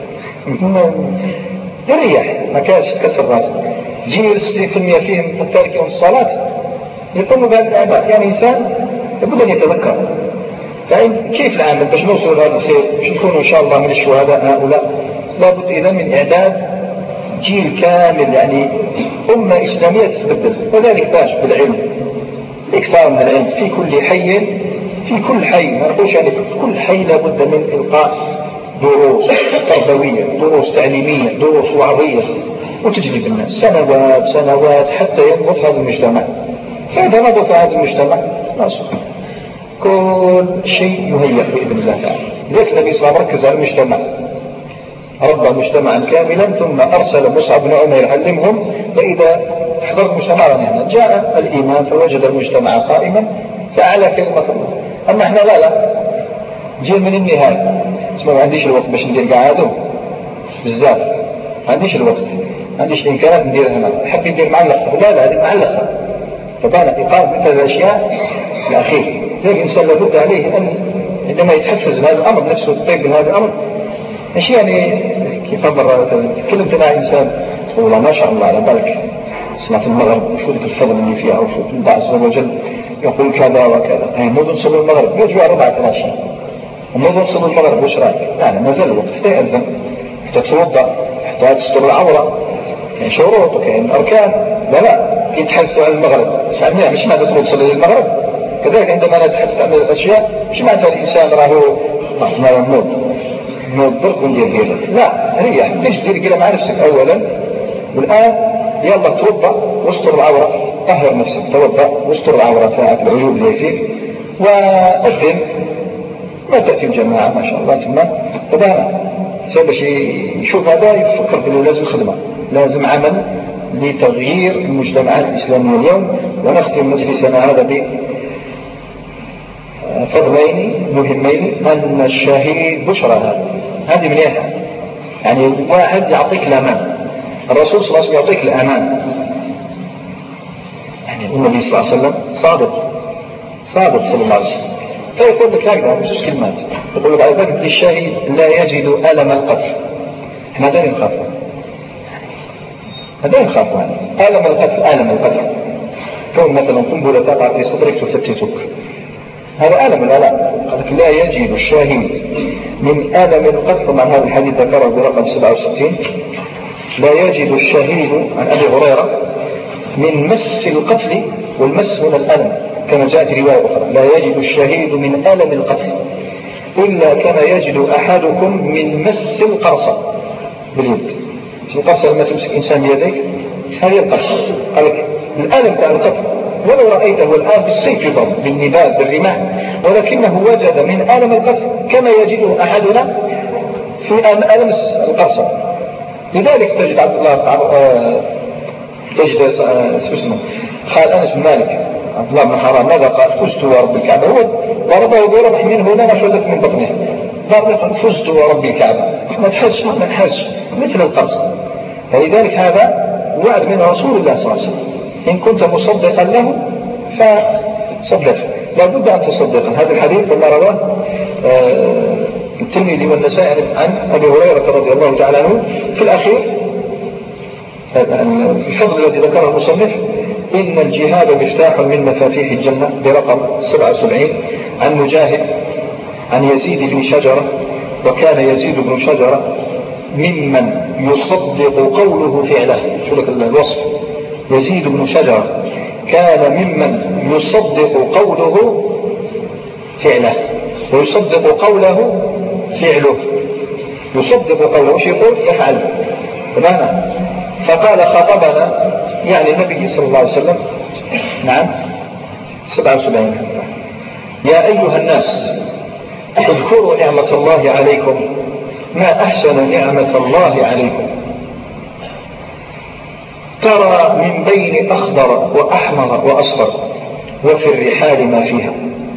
يريح ما كاش كسر راسه. جيل 60% فيهم التاركين الصلاة يقوم بهذه الأعباء، يعني إنسان لابد أن يتذكر كيف العمل باش نوصل لهذا الخير، باش نكونوا إن شاء الله من الشهداء هؤلاء. لابد إذا من إعداد جيل كامل، يعني أمة إسلامية تتبدل، وذلك باش بالعلم، إكثار من العلم في كل حي ما نقولش يعني في كل حي لابد من إلقاء دروس تربوية، دروس تعليمية، دروس وعظية، وتجلب الناس سنوات حتى ينضف هذا المجتمع. فإذا نضف هذا المجتمع نصر كل شيء يهيأ بإذن الله تعالى. لذلك النبي صلى الله عليه وسلم ركز على المجتمع، ربى مجتمعا كاملا ثم أرسل مصعب بن عمير يعلمهم، فإذا حضر المجتمع نعمة جاء الإيمان فوجد المجتمع قائما فأعلى كلمة الله. أما احنا لا جيل من النهاية اسمه ما عنديش الوقت باش ندير قاعدهم بزاف، ما عنديش الوقت، ما عنديش الإمكانات ندير هنا، حب يدير معلقة، لا هذه معلقة. فبان إقامة مثل الأشياء الأخير. ذلك الإنسان لابد عليه أن عندما يتحفز هذا الأمر نفسه الطيب من هذا الأمر، مش يعني كيف مرة تكلمت مع إنسان تقول ما شاء الله على بالك صلاة المغرب شو ذيك الفضل اللي فيها، وشو الله عز وجل يقول كذا وكذا، نوض نصلي المغرب يرجع 4 العشاء، ونوض نصلي المغرب وش رايك؟ يعني ما زال الوقت حتى يلزم، حتى تتوضا، حتى تستر العورة، كاين شروط وكاين أركان. لا يتحدثوا عن المغرب فهمنا مش معنى تدخل تصلي المغرب. كذلك عندما نتحدث عن الأشياء مش معنى الإنسان راهو نوض درك وندير كذا، لا ريح ليش دير كذا مع نفسك أولا، والآن يلا توضا واستر العورة، طهر نفسك، توضا واستر العورة تاعك العيوب اللي فيك، وأذن ما تأتي الجماعة ما شاء الله تمام. طبعا باش يشوف هذا يفكر بأنه لازم خدمة، لازم عمل لتغيير المجتمعات الإسلامية اليوم. ونختم مجلسنا هذا بفضلين مهمين، أن الشهيد بشرى هذه مليحة، يعني واحد يعطيك الأمان، الرسول صلى الله عليه وسلم يعطيك الأمان، يعني النبي صلى الله عليه وسلم صادق صلى الله عليه وسلم، فيقول لك هكذا بجوز كلمات، يقول لك عبادك للشهيد لا يجد ألم القتل. احنا هذا نخافه، ألم القتل كون مثلا قنبلة تقع في صدرك تفتتك، هذا ألم الألم. قال لك لا يجد الشهيد من ألم القتل، مع هذا الحديث ذكره برقم 67، لا يجد الشهيد عن أبي هريرة من مس القتل، والمس من الألم كما جاءت رواية أخرى، لا يجد الشهيد من ألم القتل إلا كما يجد أحدكم من مس القرصة باليد. القرصة لما تمسك إنسان بيديك هذه القرصة. قال لك الألم تاع القتل ولو رأيته الآن بالسيف يضرب بالنبال بالرماح، ولكنه وجد من ألم القتل كما يجده أحدنا في ألم القرصة. لذلك تجد عبد الله تجد اسمه خال أنس بن مالك عبد الله بن حرام ماذا قال؟ فزت ورب الكعبة. هو ضربه برمح من هنا نفذت من بطنه، فزت ورب الكعبة. ما تحس مثل القرص. فلذلك هذا وعد من رسول الله صلى الله عليه وسلم، إن كنت مصدقا له فصدق، لا بد أن تصدقا. هذا الحديث لما رواه الترمذي والنسائي عن أبي هريرة رضي الله تعالى عنه في الأخير الفضل الذي ذكره المصنف إن الجهاد مفتاح من مفاتيح الجنة برقم 77 عن مجاهد عن يزيد بن شجرة. وكان يزيد بن شجرة ممن يصدق قوله فعله. شو لك الوصف؟ يزيد بن شجرة كان ممن يصدق قوله فعله، ويصدق قوله فعله. يصدق قوله وش يقول؟ يفعل. تماما. فقال خطبنا يعني النبي صلى الله عليه وسلم. نعم 77. يا أيها الناس اذكروا نعمة الله عليكم، ما أحسن نعمة الله عليكم، ترى من بين أخضر وأحمر وأصفر وفي الرحال ما فيها.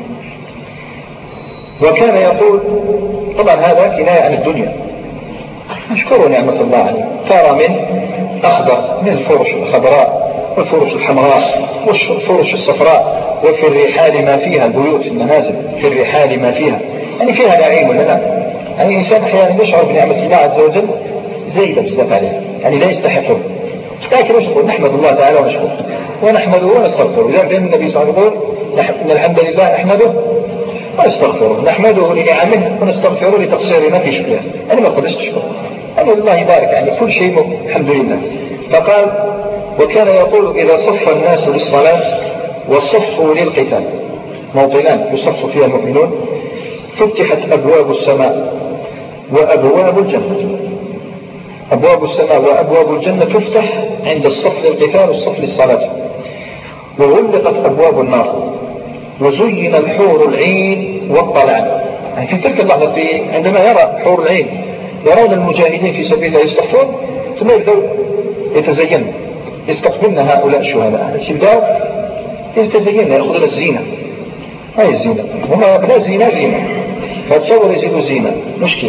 وكان يقول طبعا هذا كناية عن الدنيا، اشكروا نعمة الله عليكم، ترى من أخضر من الفرش الخضراء والفرش الحمراء والفرش الصفراء وفي الرحال ما فيها، البيوت المنازل في الرحال ما فيها، يعني فيها نعيم ولا لا؟ يعني الإنسان أحيانا يشعر بنعمة الله عز وجل زيادة بزاف عليه، يعني لا يستحقه، لكن نشكر نحمد الله تعالى ونحمده ونستغفره. لذلك النبي صلى الله عليه وسلم يقول إن الحمد لله نحمده ونستغفره، نحمده لنعمه ونستغفره لتقصيرنا في شكره. أنا ما قدرت أشكره، أنا الله يبارك يعني كل شيء الحمد لله. فقال وكان يقول إذا صف الناس للصلاة وصفوا للقتال، موطنان يصف فيها المؤمنون، فتحت أبواب السماء وأبواب الجنة. أبواب السماء وأبواب الجنة تفتح عند الصف للقتال والصف للصلاة، وغلقت أبواب النار، وزين الحور العين والطلعن. يعني في تلك اللحظة عندما يرى حور العين يرون المجاهدين في سبيل الله يصطفون، ثم يبدأوا يتزين يستقبلن هؤلاء الشهداء، يبدأوا يتزين يأخذون الزينة. هاي الزينة هما بلا زينة فتصور يزيدوا زينة مشكلة،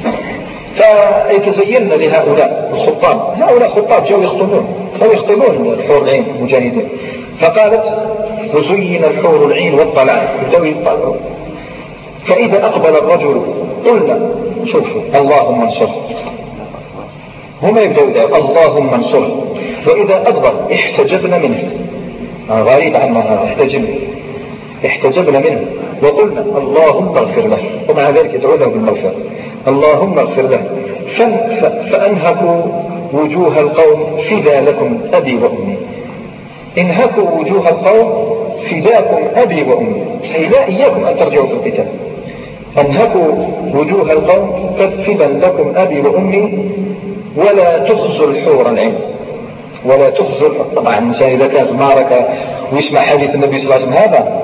فيتزين لهؤلاء الخطاب. هؤلاء خطاب جاءوا يخطبون الحور العين المجاهدين. فقالت وزين الحور العين والطلعن، يبدأوا يطلعوا. فإذا أقبل الرجل قلنا شوفوا اللهم انصره، هما يبدأوا اللهم انصره. وإذا أدبر احتجبنا منه، غريب عنها احتجبنا منه وقلنا اللهم اغفر له، ومع ذلك يدعو له بالمغفرة اللهم اغفر له. فأنهكوا وجوه القوم فدا لكم أبي وأمي. انهكوا وجوه القوم فداكم أبي وأمي، أي لا إياكم أن ترجعوا في القتال. انهكوا وجوه القوم فدا لكم أبي وأمي ولا تخزوا الحور العين. ولا تخزوا. طبعا الإنسان إذا كانت معركة ويسمع حديث النبي صلى الله عليه وسلم هذا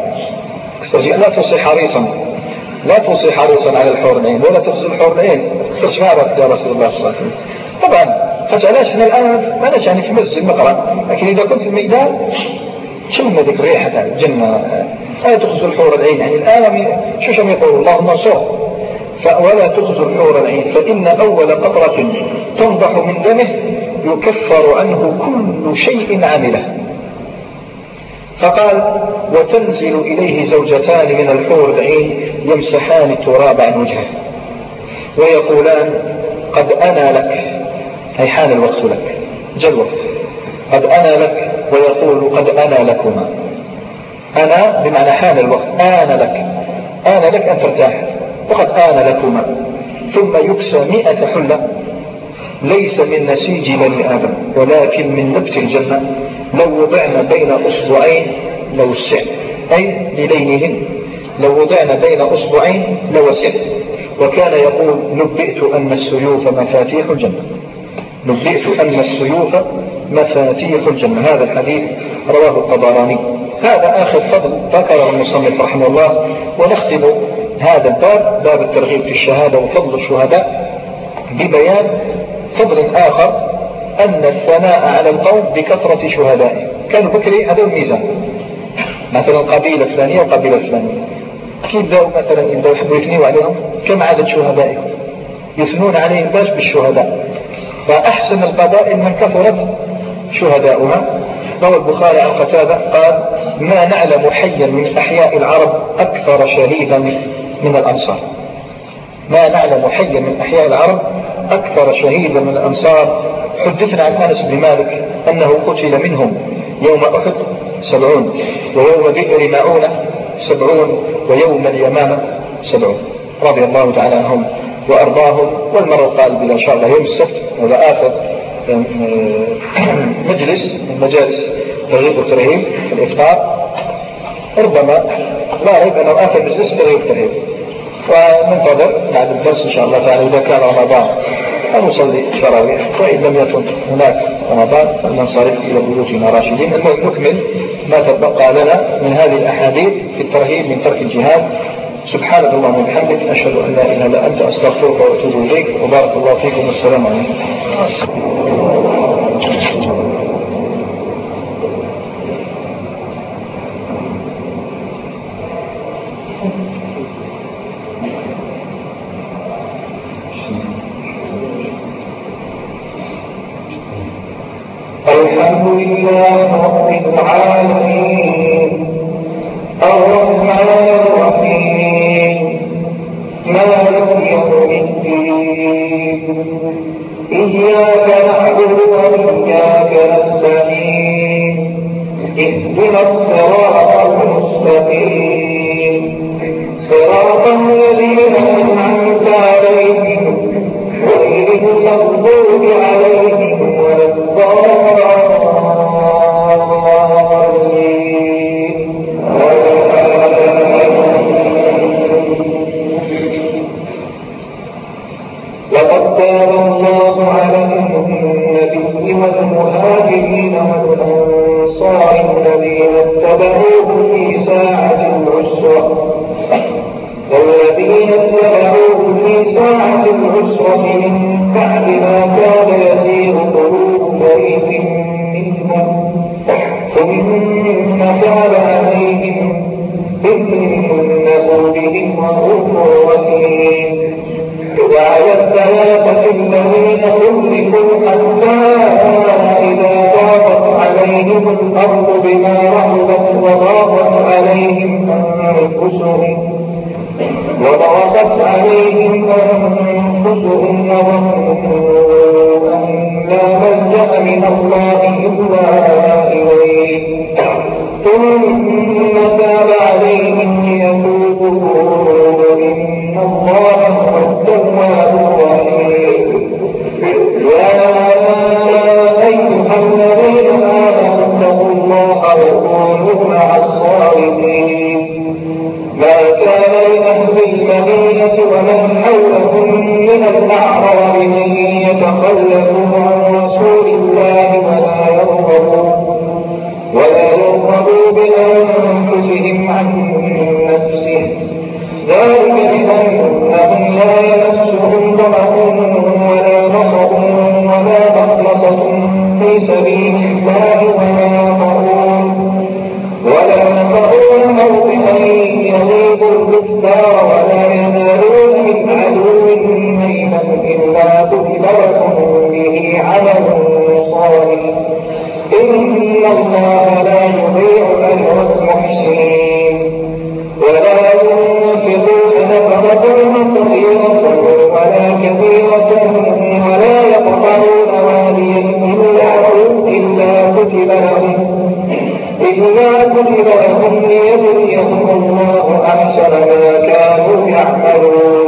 لا تصي حريصا على الحور العين ولا تخزوا الحور العين. ما عرفت يا رسول الله صلى الله عليه وسلم. طبعا فجعلاش احنا الآن ما ناش يعني في مسجد مقرأ، لكن إذا كنت في الميدان شمنا ذيك الريحة تاع الجنة. لا تخزوا الحور العين، يعني الآن شو يقولوا اللهم انصره. ولا تخزوا الحور العين فإن أول قطرة تنضح من دمه يكفر عنه كل شيء عمله. فقال وتنزل إليه زوجتان من الحور العين يمسحان التراب عن وجهه ويقولان قد أنا لك، أي حان الوقت لك، جاء الوقت، قد أنا لك، ويقول قد أنا لكما. أنا بمعنى حان الوقت، آن لك أن ترتاح، وقد آن لكما. ثم يكسى 100 حلة ليس من نسيج بني آدم ولكن من نبت الجنة، لو وضعنا بين أصبعين لوسع، أي للينهن، لو وضعنا بين أصبعين لوسع. وكان يقول نبئت أن السيوف مفاتيح الجنة، نبئت أن السيوف مفاتيح الجنة. هذا الحديث رواه الطبراني هذا آخر فضل ذكره المصنف رحمه الله. ونختم هذا الباب، باب الترغيب في الشهادة وفضل الشهداء، ببيان فضل آخر، أن الثناء على القوم بكثرة شهدائهم. كانوا بكري هذا الميزان، مثلا قبيلة فلانية وقبيلة فلانية، كيف بدأوا مثلا يبدأوا يحبوا يثنيوا عليهم كم عدد شهدائهم، يثنون عليهم باش بالشهداء. فأحسن القبائل من كثرت شهداؤها. روى البخاري عن قتادة قال: ما نعلم حيا من أحياء العرب أكثر شهيدا من الأنصار. ما نعلم حيا من أحياء العرب أكثر شهيدا من الأنصار. حدثنا عن أنس بن مالك أنه قتل منهم يوم أحد 70، ويوم بئر معونة 70، ويوم اليمامة 70، رضي الله تعالى عنهم وأرضاهم. والمرة قال بلا شاء الله يوم السبت، وهذا آخر مجلس من مجالس ترغيب والترهيب في الإفطار، ربما لا ريب أنه آخر مجلس ترغيب والترهيب. وننتظر بعد الدرس إن شاء الله تعالى إذا كان رمضان أن نصلي التراويح، وإن لم يكن هناك رمضان فلننصرف إلى بيوتنا راشدين. المهم نكمل ما تبقى لنا من هذه الأحاديث في الترهيب من ترك الجهاد. سبحانك اللهم وبحمدك، أشهد أن لا إله إلا أنت، أستغفرك وأتوب إليك، وبارك الله فيكم، والسلام عليكم. الحمد لله رب العالمين، الرحمن الرحيم، مالك يوم الدين، إياك نعبد وإياك نستعين، اهدنا الصراط المستقيم، صراط الذين أنعمت عليهم غير المغضوب عليهم ولا الضالين. لقد تاب الله على النبي والمهاجرين والأنصار الذين اتبعوه في ساعة العسرة من بعد ما كاد يزيغ قلوب فريق منهم ثم تاب عليهم إنه بهم رءوف رحيم. وعلى الثلاثة الذين خلفوا حتى إذا ضاقت عليهم الأرض بما رحبت وضاقت عليهم أنفسهم وظنوا أن لا ملجأ من الله إلا إليه ثم تاب عليهم ليتوبوا إن الله هو التواب الرحيم. يا أيها الذين آمنوا اتقوا الله وكونوا مع الصالحين. ما كان لأهل المدينة ومن حولهم من الأعراب من يتخلفوا عن رسول الله ولا يرغبوا بأنفسهم عن نفسه، ذلك بأنهم لا يمسهم ظمأ ولا نصب ولا مخلصة في سبيل الله ولا يطؤون موطئا يغيظ الكفار ولا ينالون من عدو نيلا إلا كتب لهم به عمل صالح إن الله لا يضيع أجر المحسنين. ولا ينفقون نفقة صغيرة ولا كبيرة ولا يقطعون واديا إلا كتب لهم ليجزيهم الله أحسن ما كانوا يعملون.